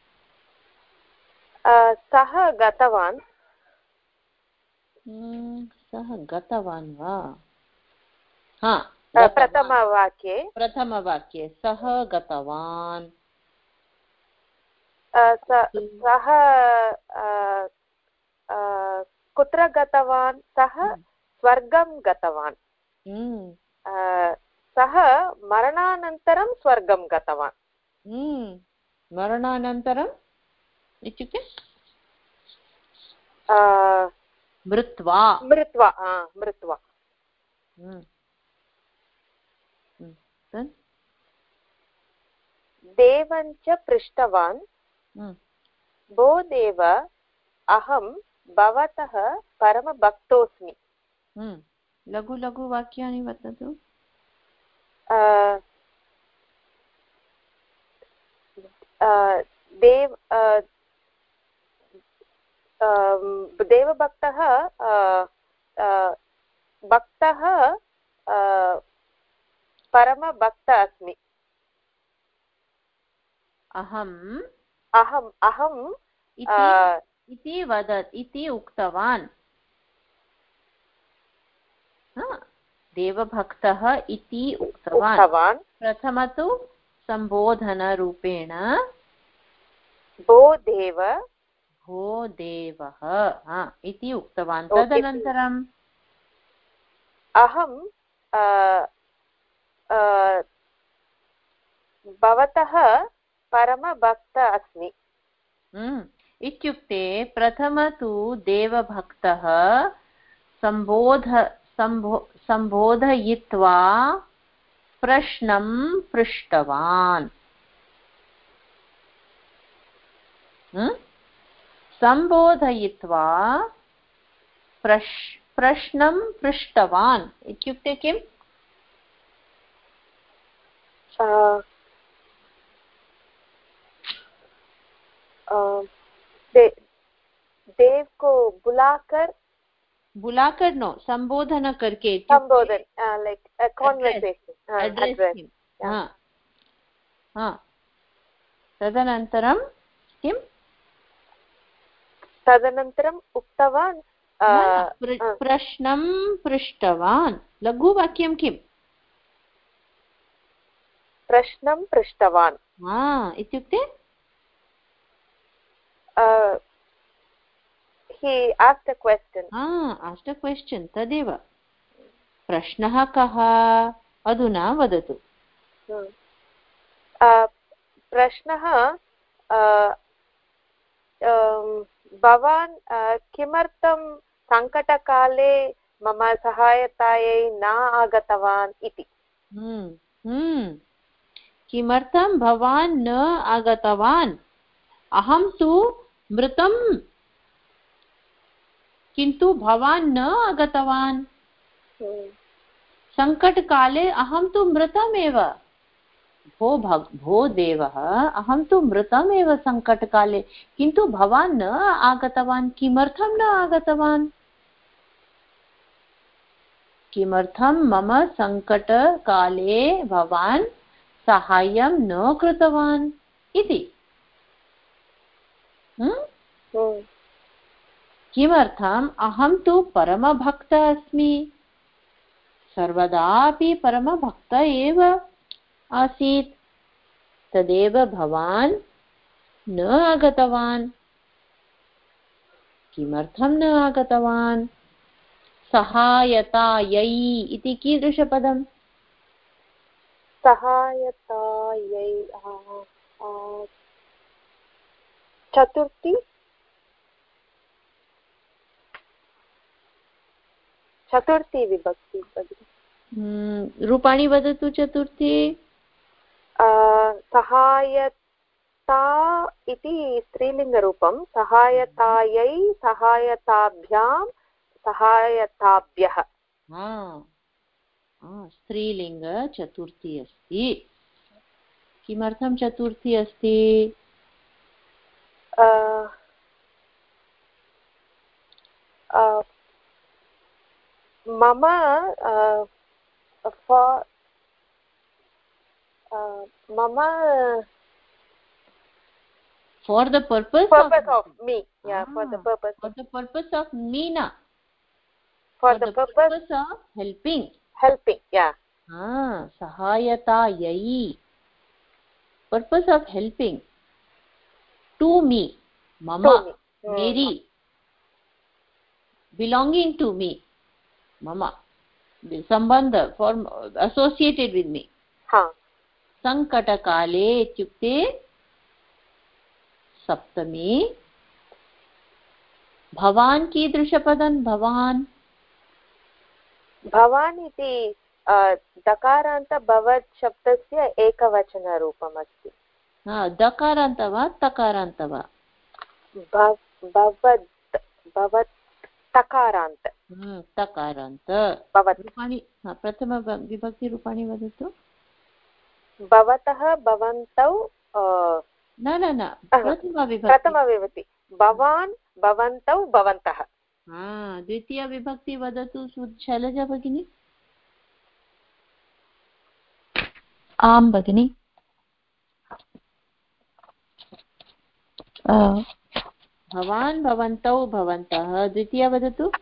सः गतवान्। सः गतवान् वा? प्रथमवाक्ये प्रथमवाक्ये सः गतवान्। सः कुत्र गतवान्? सः स्वर्गं गतवान्। सः मरणानन्तरं स्वर्गं गतवान्। मरणानन्तरम् इत्युक्ते मृत्वा मृत्वा मृत्वा देवञ्च पृष्टवान्, भो देव, अहं भवतः परमभक्तोऽस्मि। लघु लघु वाक्यानि वदतु। देव देवभक्तः भक्तः परमभक्त अस्मि। अहम् अहम् अहम् इति वदत् इति उक्तवान्। देवभक्तः इति उक्तवान्। प्रथम तु सम्बोधनरूपेण भो देव, भो देवः इति उक्तवान्। तदनन्तरम् अहं भवतः परमभक्त अस्मि। इत्युक्ते प्रथम तु देवभक्तः सम्बोध सम्बो सम्बोधयित्वा प्रश्नं पृष्टवान्। सम्बोधयित्वा प्रश् प्रश्नं पृष्टवान् इत्युक्ते किम्? देव को बुलाकर बुलाकर नो संबोधन करके संबोधन लाइक कन्वर्सेशन। तदनन्तरं किम्? तदनन्तरम् उक्तवान्, प्रश्नं पृष्टवान्। लघुवाक्यं किम्? प्रश्नं पृष्टवान् इत्युक्ते he asked a question. asked a question तदेव। प्रश्नः कः अधुना वदतु। प्रश्नः, भवान् किमर्थं सङ्कटकाले मम सहायतायै न आगतवान् इति। किमर्थं भवान् न आगतवान्? अहं तु मृतं किन्तु भवान् न आगतवान् सङ्कटकाले अहं तु मृतमेव भो भग भो देवः अहं तु मृतमेव सङ्कटकाले किन्तु भवान् न आगतवान् किमर्थं न आगतवान् किमर्थं मम सङ्कटकाले भवान् साहाय्यं न कृतवान् इति किमर्थम् अहं तु परमभक्तः अस्मि सर्वदापि परमभक्त एव आसीत् तदेव भवान् न आगतवान् किमर्थं न आगतवान् सहायतायै इति कीदृशपदम् सहायतायै चतुर्थी चतुर्थी विभक्ति रूपाणि वदतु चतुर्थी सहायता इति स्त्रीलिङ्गरूपं सहायतायै सहायताभ्यां सहायताभ्यः स्त्रीलिङ्ग चतुर्थी अस्ति किमर्थं चतुर्थी अस्ति मम मम for the purpose, purpose of, of me yeah ah, for the purpose for the purpose of me na for, for the, the purpose, purpose of helping helping yeah ah sahayata yai purpose of helping to me mama to me. Hmm. meri belonging to me mama sambandha for associated with me ha sankatakale ityukte सप्तमी भवान् कीदृशपदं भवान् भवान् इति दकारान्त भवत् शब्दस्य एकवचनरूपम् अस्ति दकारान्त वा तकारान्त वा भवत् भवत् तकारान्त तकारान्त भवत् रूपाणि प्रथम विभक्तिरूपाणि वदतु भवतः भवन्तौ न न न प्रथमविभक्ति भवान् भवन्तौ भवन्तः द्वितीयविभक्ति वदतु शैलजा भगिनी आं भगिनि भवान् भवन्तौ भवन्तः द्वितीय वदतु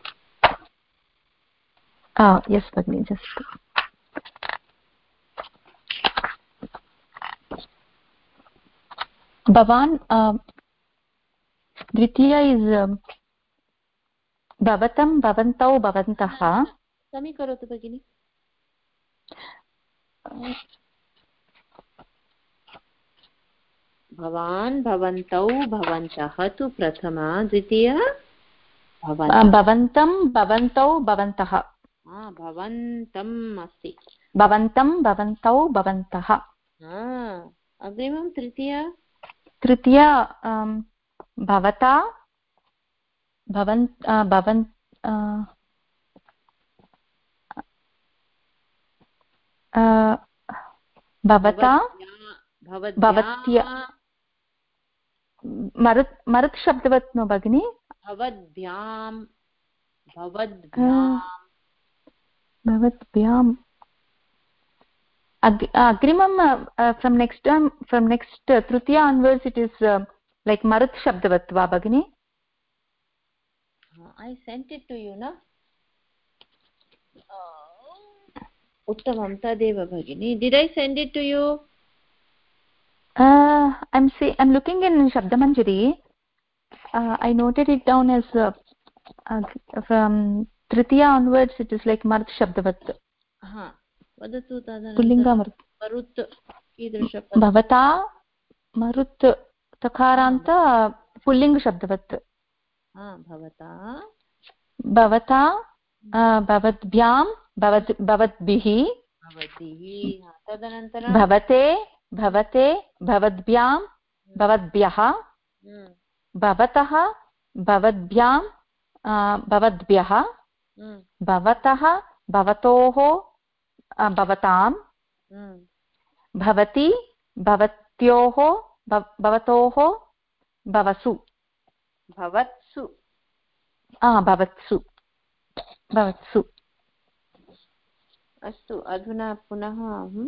यस् भगिनि जस्ट् भवान् द्वितीय इस् भवतं भवन्तौ भवन्तः समीकरोतु भगिनि भवान् भवन्तौ भवन्तः तु प्रथमा द्वितीया भवन्तं भवन्तौ भवन्तः भवन्तम् अस्ति भवन्तं भवन्तौ भवन्तः अग्रिमं तृतीया तृतीया भवता भवन् भवन् भवता भवत्या मरुत् मरुत् शब्दवत् नो भगिनि भवद्भ्यां भवद्भ्यां भवद्भ्याम् agrimam uh, from next term from next uh, tritiya onwards it is uh, like marut shabdavatva bagini I sent it to you na uttamam tadeva bagini did I send it to you uh I'm see I'm looking in shabdamanjari uh, I noted it down as uh, uh, from tritiya onwards it is like marut shabdavat ha वदतु पुल्लिङ्गमरुत् मरुत् कीदृश भवता मरुत् तकारान्त पुल्लिङ्गशब्दवत् भवता भवता भवद्भ्यां भवत् भवद्भिः तदनन्तरं भवते भवते भवद्भ्यां भवद्भ्यः भवतः भवद्भ्यां भवद्भ्यः भवतः भवतोः भवतां भवति भवत्योः भवतोः भवसु भवत्सु भवत्सु भवत्सु अस्तु अधुना पुनः अहं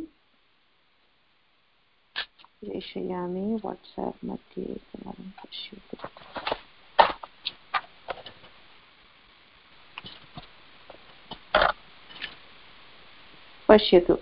प्रेषयामि वाट्साप् मध्ये एकवारं पश्यतु पश्यतु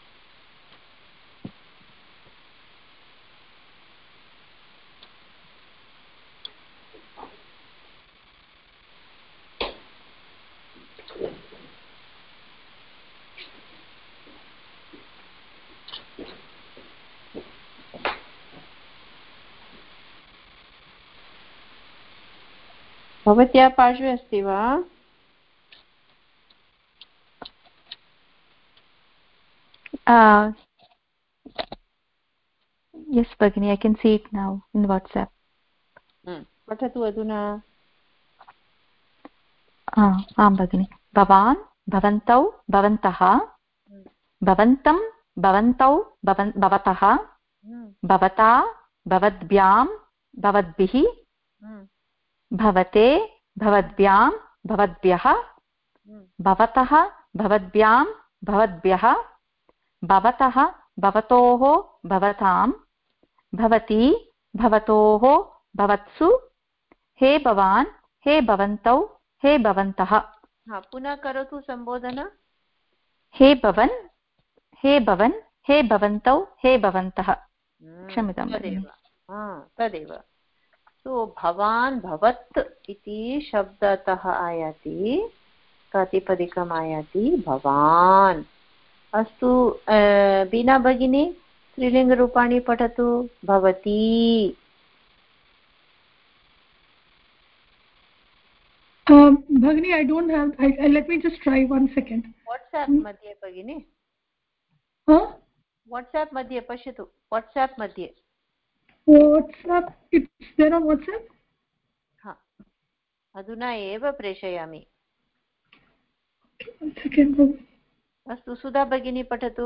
भवत्याः पार्श्वे अस्ति वा? यस् भगिनी, I can see it now in WhatsApp. पठतु अधुना। आं भगिनी। भवान् भवन्तौ भवन्तः भवन्तं भवन्तौ भवतः भवता भवद्भ्यां भवद्भिः भवते भवद्भ्यां भवद्भ्यः भवतः भवद्भ्यां भवद्भ्यः भवतः भवतोः भवतां भवती भवतोः भवत्सु हे भवान् हे भवन्तौ हे भवन्तः। पुनः करोतु सम्बोधन। हे भवन् हे भवन् हे भवन्तौ हे भवन्तः। क्षम्यतां भगिनि। तदेव। सो भवान् भवत् इति शब्दतः आयाति, प्रातिपदिकम् आयाति भवान्। अस्तु बीना भगिनी स्त्रीलिङ्गरूपाणि पठतु। भवती भगिनी I don't have I, I, let me just try one second. WhatsApp hmm? मध्ये भगिनी huh? WhatsApp मध्ये पश्यतु। WhatsApp मध्ये WhatsApp it's there on WhatsApp? हा अधुना एव प्रेषयामि। one second. अस्तु सुधा भगिनी पठतु।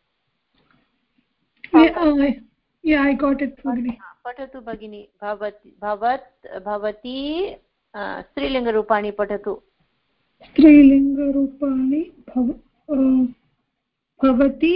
yeah, yeah I got it भगिनी। पठतु भगिनी। भवति भवत् भवती स्त्रीलिङ्गरूपाणि पठतु। स्त्रीलिङ्गरूपाणि भव भवति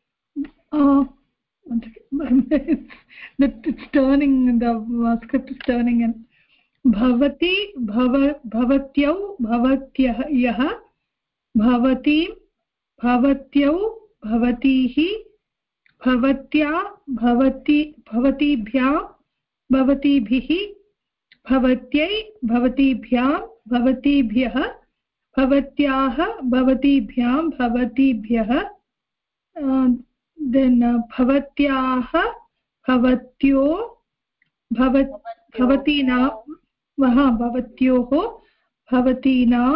it's turning, the script is turning in भवति भव भवत्यौ भवत्यः यः भवतीं भवत्यौ भवतीः भवत्या भवति भवतीभ्यां भवतीभिः भवत्यै भवतीभ्यां भवतीभ्यः भवत्याः भवतीभ्यां भवतीभ्यः देन् भवत्याः भवत्यो भवतीनां भवत्योः भवतीनां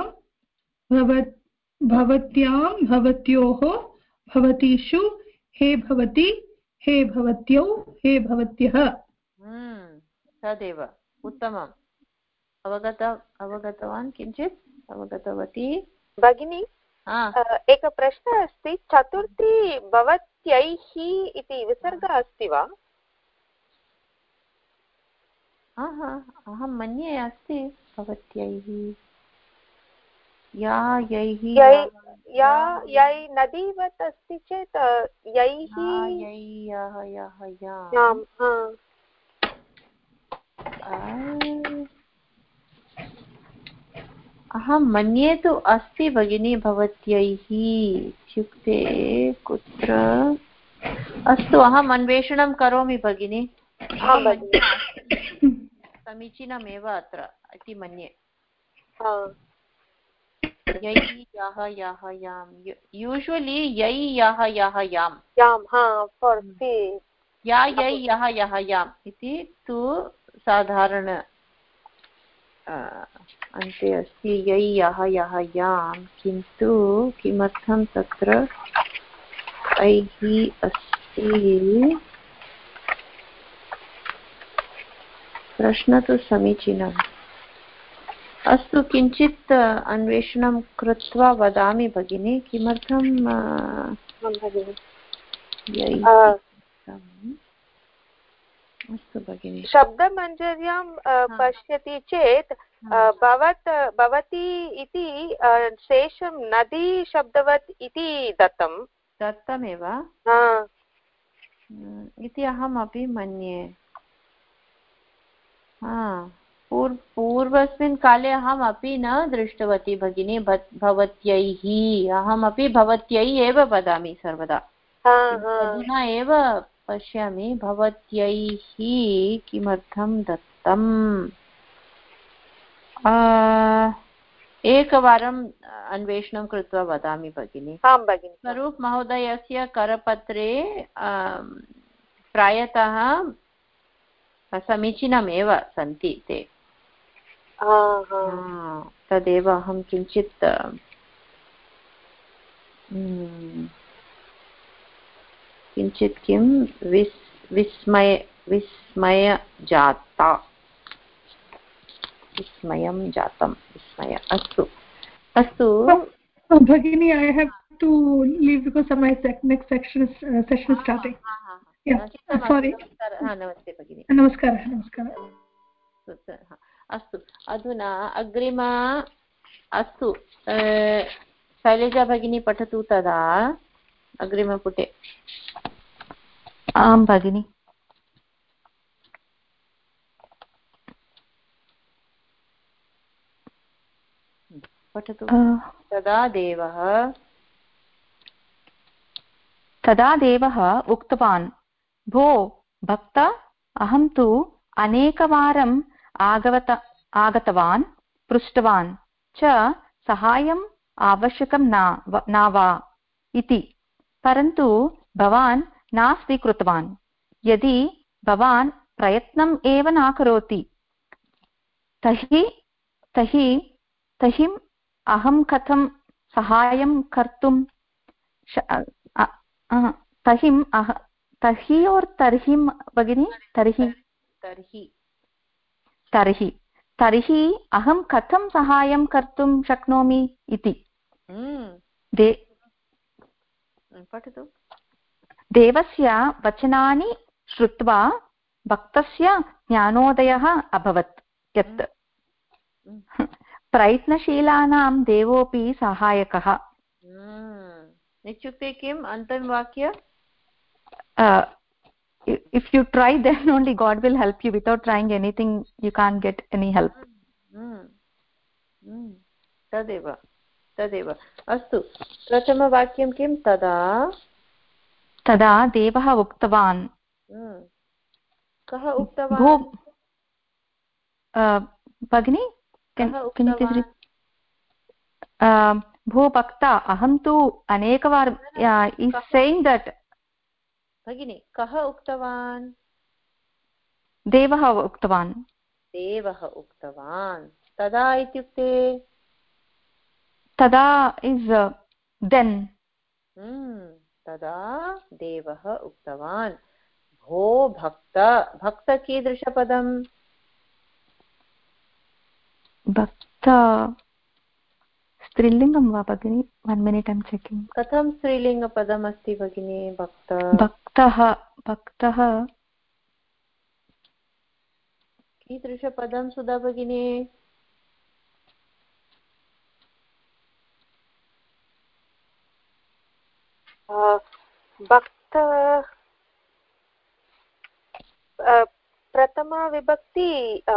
भवत्यां भवत्योः भवतीषु हे भवति हे भवत्यौ हे भवत्यः। तदेव उत्तमम्। अवगत अवगतवान् किञ्चित् अवगतवती भगिनी? एकः प्रश्नः अस्ति। चतुर्थी भवत्यैः इति विसर्गः अस्ति वा? अहं मन्ये अस्ति। भवत्यैः या यैः या यै नदीवत् अस्ति चेत् यैः यः यः याम् अहं मन्ये तु अस्ति भगिनी भवत्यैः इत्युक्ते कुत्र। अस्तु अहम् अन्वेषणं करोमि भगिनी। समीचीनमेव अत्र इति मन्ये। यै यः यः याम् यूजुवली यै यः यः याम् या यै यः यः याम् इति तु साधारण अन्ते अस्ति यै यः यः याम्। किन्तु किमर्थं तत्र ऐः अस्ति? प्रश्न तु समीचीनम्। अस्तु, किञ्चित् अन्वेषणं कृत्वा वदामि भगिनि। किमर्थं अस्तु भगिनि। शब्दमञ्जर्यां पश्यति चेत् भवत् भवती इति शेषं नदी शब्दवत् इति दत्तं दत्तमेव इति अहमपि मन्ये। पूर्वस्मिन् काले अहमपि न दृष्टवती भगिनी। भवत्यैः अहमपि भवत्यै एव वदामि सर्वदा। अधुना एव पश्यामि भवत्यैः किमर्थं दत्तम्। एकवारम् अन्वेषणं कृत्वा वदामि भगिनि। आं भगिनि। स्वरूप महोदयस्य करपत्रे प्रायतः समीचीनमेव सन्ति ते। तदेव अहं किञ्चित् किञ्चित् किं विस् विस्मय विस्मय जाता विस्मयं जातं विस्मय। अस्तु अस्तु भगिनी, I have to leave because my next section is uh, session is starting. Yeah, sorry. नमस्ते भगिनी। नमस्कारः नमस्कारः। अस्तु, अधुना अग्रिमा। अस्तु, शैलजा भगिनी पठतु तदा अग्रिमपुटे। आं भगिनि। पठतु। तदा देवः तदा देवः उक्तवान्, भो भक्त, अहं तु अनेकवारम् आगवत आगतवान् पृष्टवान् च सहायम् आवश्यकं न वा इति, परन्तु भवान् न स्वीकृतवान्। यदि भवान् प्रयत्नम् एव न करोति तर्हि तर्हि तर्हि अहं कथं सहायं कर्तुं तर्हि तर्हि और तर्हि भगिनी तर्हि तर्हि तर्हि तर्हि अहं कथं सहायं कर्तुं शक्नोमि इति। दे पठतु। देवस्य वचनानि श्रुत्वा भक्तस्य ज्ञानोदयः अभवत् यत् प्रयत्नशीलानां देवोऽपि सहायकः। इत्युक्ते किम्? अन्तिमवाक्य if you try, then only God will help you. Without trying anything, you can't get any help. तदेव तदेव। अस्तु, प्रथमवाक्यं किं? तदा तदा देवः उक्तवान्। कः उक्तवान् भगिनी? भो भक्त, अहं तु अनेकवारं is saying that भगिनी, कः उक्तवान्? देवः उक्तवान्। देवः उक्तवान्। तदा इत्युक्ते तदा is uh, then. तदा देवः उक्तवान्, भो भक्त। भक्त कीदृशपदम्? भक्त स्त्रीलिङ्गं वा भगिनी? one minute I'm checking. कथं स्त्रीलिङ्गपदम् अस्ति भगिनी? भक्त भक्तः भक्तः कीदृशपदं सुधा भगिनी? भक्त प्रथमा विभक्ति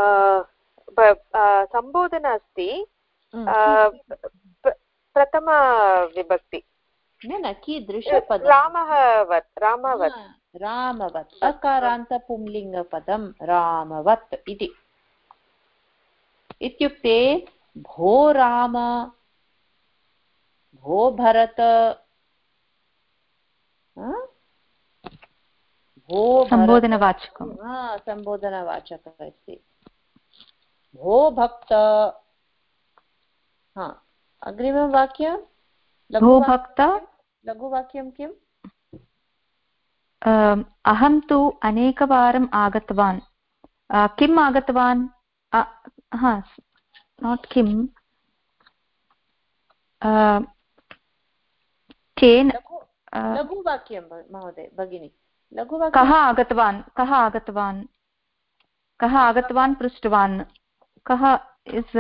सम्बोधन अस्ति। प्रथमा विभक्ति न न कीदृशपदं? रामः वत् रामवत् रामवत् अकारान्त पुंलिङ्गपदं रामवत् इति। इत्युक्ते भो राम, भो भरत, भो सम्बोधनवाचकं सम्बोधनवाचकः अस्ति। भो भक्त। हा, अग्रिमं वाक्यं भो भक्त लघुवाक्यं किम्? अहं तु अनेकवारम् आगतवान् किम् आगतवान् हा नाट् किम् केन लघुवाक्यं महोदय भगिनी लघुवाक्यं कः आगतवान् कः आगतवान् कः आगतवान् पृष्टवान् कः इस्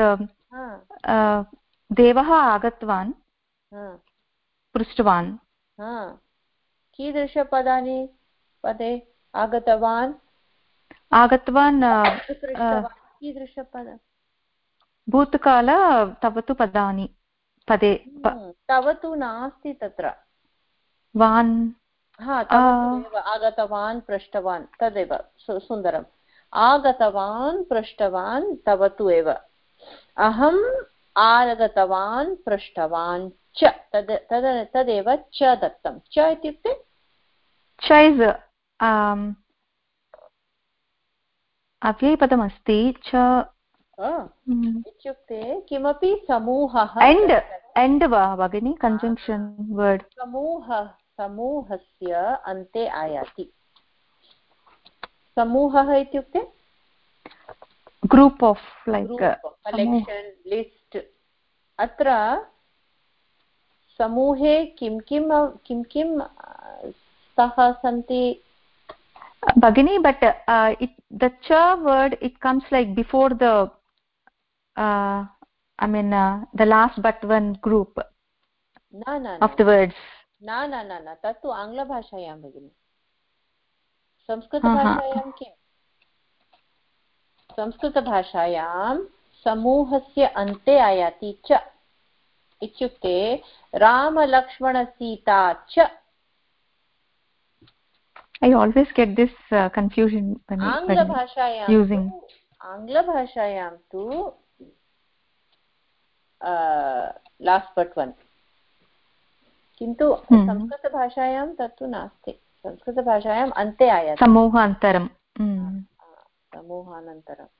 देवः आगतवान् पृष्टवान् कीदृशपदानि पदे आगतवान् आगतवान् कीदृशपद भूतकाल तव तु पदानि पदे तव तु नास्ति तत्र वान् हा तव आगतवान् पृष्टवान् तदेव सुन्दरम् आगतवान् पृष्टवान् तव तु एव अहम् आगतवान् पृष्टवान् च तद् तद् तदेव च दत्तं च इत्युक्ते च इस् अव्ययपदमस्ति च इत्युक्ते किमपि समूहः एण्ड् एण्ड् वा भगिनी कञ्जङ्क्षन् वर्ड् समूहः समूहस्य अन्ते आयाति समूहः इत्युक्ते group of like collection list अत्र समूहे किं किं किं किं स्तः सन्ति भगिनी बट् द च word it comes like before the I mean uh, the last but one group no, no, of the words न न न न तत्तु आङ्ग्लभाषायां भगिनि संस्कृतभाषायां किं संस्कृतभाषायां समूहस्य अन्ते आयाति च इत्युक्ते रामलक्ष्मणसीता च I always get this uh, confusion when आङ्ग्लभाषायां using आङ्ग्लभाषायां तु लास्ट् बट् वन् किन्तु संस्कृतभाषायां तत्तु नास्ति संस्कृतभाषायाम् अन्ते आयाति समूहान्तरं समूहानन्तरम्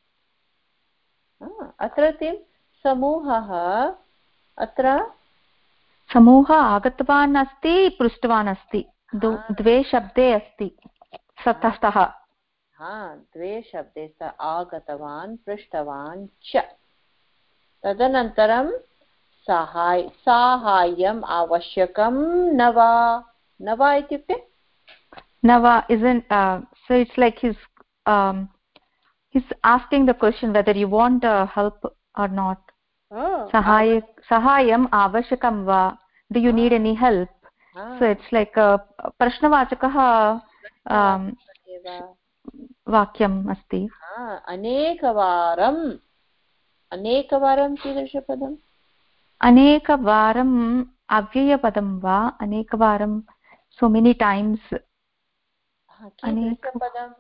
अत्र किं समूहः अत्र समूहः आगतवान् अस्ति पृष्टवान् अस्ति द्वे शब्दे अस्ति ततः हा द्वे शब्दे स आगतवान् पृष्टवान् च तदनन्तरं साहाय्य साहाय्यम् आवश्यकं न वा न वा इत्युक्ते न वा isn't uh, so it's like he's um, he's asking the question whether you want uh, help or not oh, sahaya sahayam avashakam va do you oh. need any help oh. So it's like a prashnavachakah um, vakyam asti अनेकवारं अनेकवारं कीदृशपदम् अनेकवारम् अव्ययपदं वा अनेकवारं so many times कीदृशपदं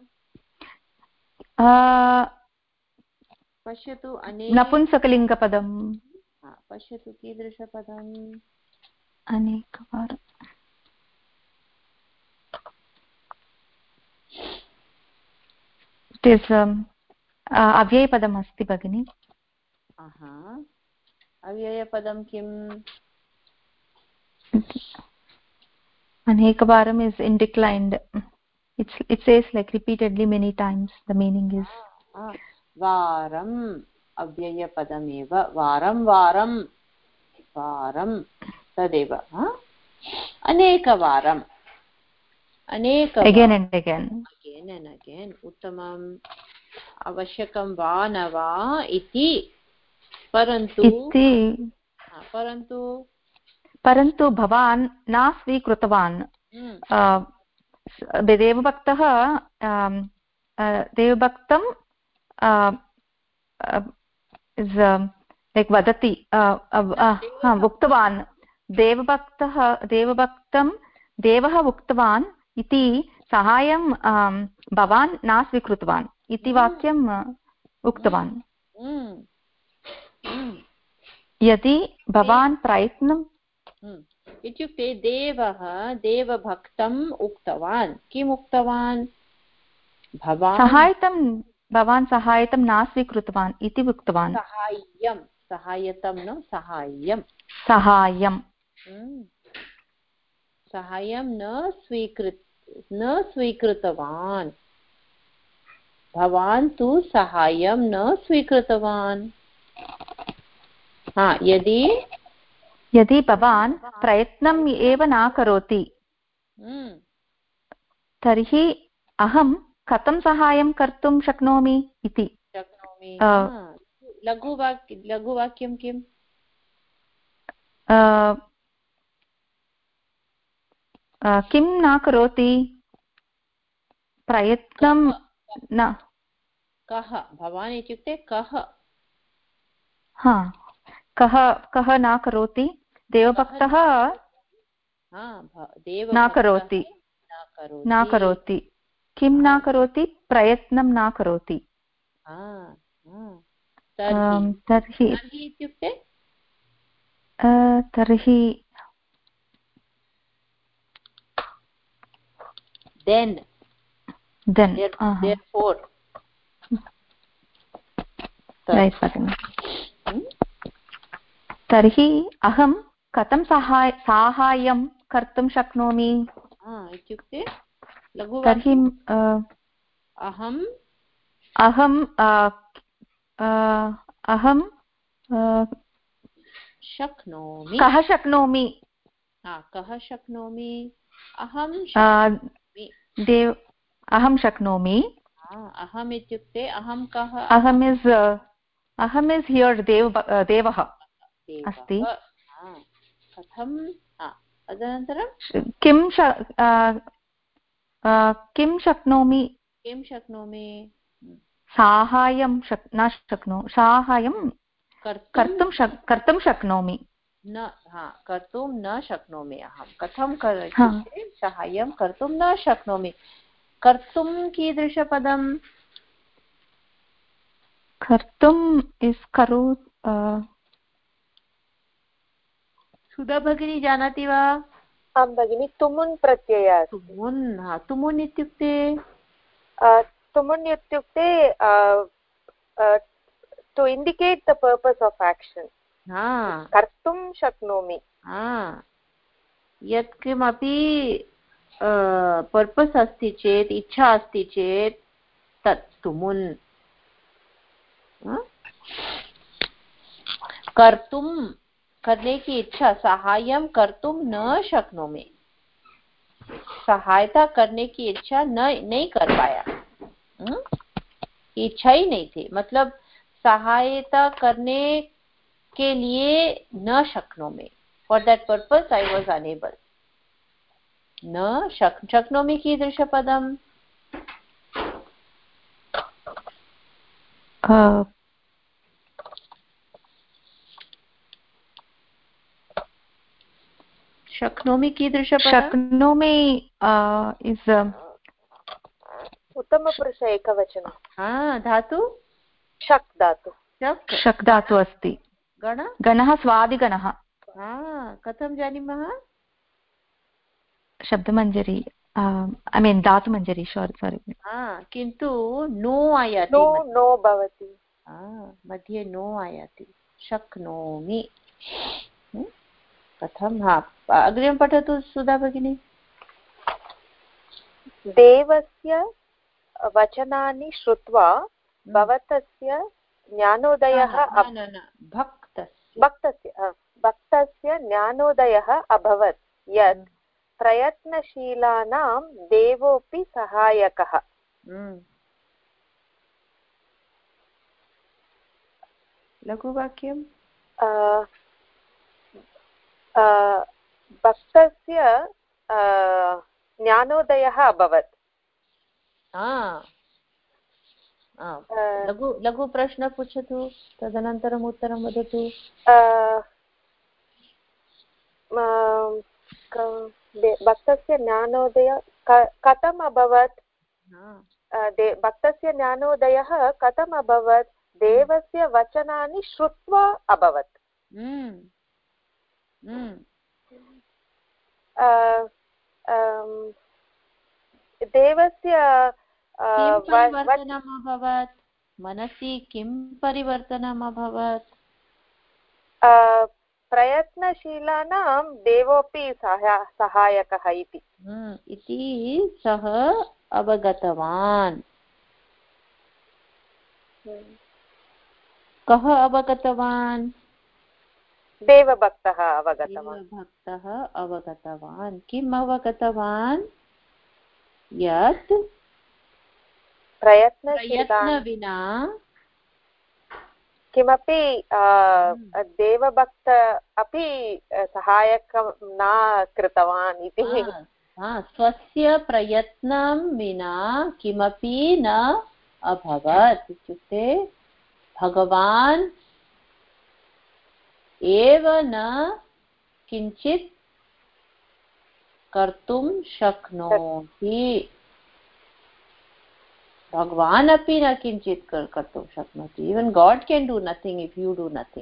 पश्यतु नपुंसकलिङ्गपदं पश्यतु कीदृशपदम् अनेकवारं it is um, uh, अव्ययपदम् अस्ति भगिनि अव्ययपदं किम् अनेकवारं is indeclined it's it says like repeatedly many times the meaning is वारम् अव्ययपदमेव वारं वारं वारं तदेव अनेकवारम् अनेक again and again again and again उत्तमम् आवश्यकं वा न वा इति परन्तु परन्तु परन्तु भवान् न स्वीकृतवान् देवभक्तः देवभक्तं लैक् वदति उक्तवान् देवभक्तः देवभक्तं देवः उक्तवान् इति साहाय्यं भवान् न स्वीकृतवान् इति वाक्यम् उक्तवान् यदि भवान् प्रयत्नं इत्युक्ते देवः देवभक्तम् उक्तवान् किम् उक्तवान् भवान् सहायतं भवान् सहायतं न स्वीकृतवान् इति उक्तवान् सहाय्यं सहायतं न सहाय्यं सहाय्यं सहायं न स्वीकृत न स्वीकृतवान् भवान् तु साहाय्यं न स्वीकृतवान्। हा, यदि यदि भवान् प्रयत्नम् एव न करोति तर्हि अहं कथं साहाय्यं कर्तुं शक्नोमि इति। शक्नोमि लघुवाक्य लघुवाक्यं किम्? किं न करोति, प्रयत्नं न। कः? भवान् इत्युक्ते कः? हा, कः कः न करोति? देवभक्तः न करोति न करोति किं न करोति? प्रयत्नं न करोति। तर्हि इत्युक्ते तर्हि then then therefore right button तर्हि अहं कथं साहाय्य साहाय्यं कर्तुं शक्नोमि इत्युक्ते तर्हि अहम् अहं अहं शक्नोमि। कः शक्नोमि? कः शक्नोमि? अहं देव अहं शक्नोमि। अहम् इत्युक्ते अहं कः? अहम् इस् अहम् इस् हियर् देव देवः अस्ति। कथं? तदनन्तरं किं किं शक्नोमि? किं शक्नोमि? साहाय्यं न शक्नोमि साहाय्यं कर्तुं कर्तुं शक्नोमि न कर्तुं न शक्नोमि। अहं कथं करोमि? साहाय्यं कर्तुं न शक्नोमि। कर्तुं कीदृशपदं? कर्तुम् इस् करो। सुधा भगिनी जानाति वा? आं भगिनि, तुमुन् प्रत्ययः। तुमुन् तुमुन् इत्युक्ते तुमुन् इत्युक्ते to indicate the purpose of action. कर्तुं शक्नोमि। यत्किमपि पर्पस् अस्ति चेत्, इच्छा अस्ति चेत् तत् तुमुन्। कर्तुं करने की इच्छा, सहाय्यं कर्तुं न शक्नोमि। सहायता करने की इच्छा न नहीं कर पाया, इच्छा ही नहीं थी, मतलब सहायता करने के लिए न शक्नोमि। For that purpose I was unable. न शक् शक्नोमि कीदृशपदम्? शक्नोमि कीदृशपदम्? शक्नोमि इस् उत्तमपुरुष एकवचनं। हा, धातु शक् धातु। शक् धातु अस्ति। गण गणः स्वादिगणः। कथं जानीमः? शब्दमञ्जरी ऐ मीन् धातुमञ्जरी सोरि सोरि किन्तु नो आयाति, नो नो भवति, मध्ये नो आयाति। शक्नोमि कथं? हा, अग्रिमं पठतु सुधा भगिनी। देवस्य वचनानि श्रुत्वा भवतस्य ज्ञानोदयः भक्तस्य भक्तस्य ज्ञानोदयः अभवत् यत् प्रयत्नशीलानां देवोऽपि सहायकः। लघुवाक्यं भक्तस्य ज्ञानोदयः अभवत्। लघु लघु प्रश्न पृच्छतु, तदनन्तरम् उत्तरं वदतु। भक्तस्य ज्ञानोदय कथम् अभवत्? भक्तस्य ज्ञानोदयः कथम् अभवत्? देवस्य वचनानि श्रुत्वा अभवत्। देवस्य परिवर्तनम् अभवत्। मनसि किं परिवर्तनम् अभवत्? प्रयत्नशीलानां देवोऽपि सहायकः इति इति सः अवगतवान्। कः अवगतवान्? देवभक्तः अवगतवान्। देवभक्तः अवगतवान्। किम् अवगतवान्? यत् प्रयत्न विना किमपि देवभक्त अपि सहायकं न कृतवान् इति। स्वस्य प्रयत्नं विना किमपि न अभवत् इत्युक्ते भगवान् एव न किञ्चित् कर्तुं शक्नोति। भगवान् अपि न किञ्चित् कर्तुं शक्नोति। Even God can do nothing if you do nothing.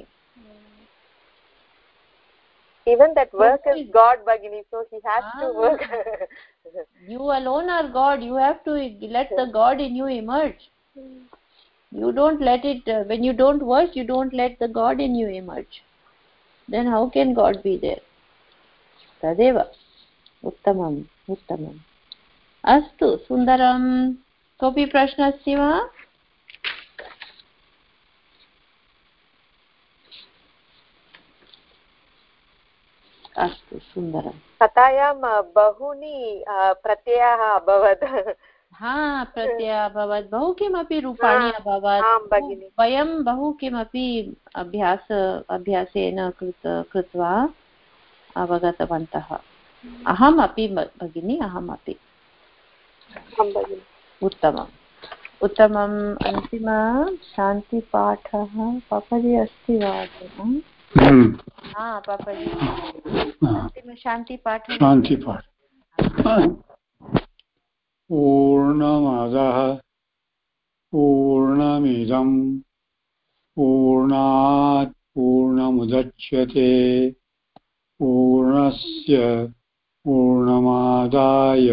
Even that work is God, Bhagini, so he has ah. to work. You alone are God. You have to let the God in you emerge. You don't let it, uh, when you don't work, you don't let the God in you emerge. Then how can God be there? Tadeva. Uttamam. Uttamam. Astu. Sundaram. Kopi prashna अस्ति वा? अस्तु सुन्दरं। कथायां बहूनि प्रत्ययाः अभवत्। हा प्रत्ययः अभवत्, बहु किमपि रूपाणि अभवत्। वयं बहु किमपि अभ्यास अभ्यासेन कृत कृत्वा अवगतवन्तः। अहमपि भगिनी, अहमपि। उत्तमम् उत्तमम्। अन्तिम शान्तिपाठः पापजी अस्ति वा? हाँ पापाजी, अंतिम शान्तिपाठ। शान्तिपाठ। पूर्णमदः पूर्णमिदं पूर्णात् पूर्णमुदच्यते पूर्णस्य पूर्णमादाय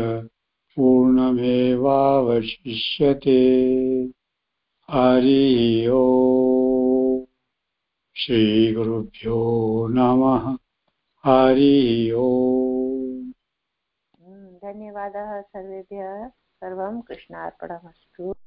पूर्णमेवावशिष्यते। हरि ओम्। श्रीगुरुभ्यो नमः। हरि ओम्। धन्यवादः सर्वेभ्यः। सर्वं कृष्णार्पणमस्तु।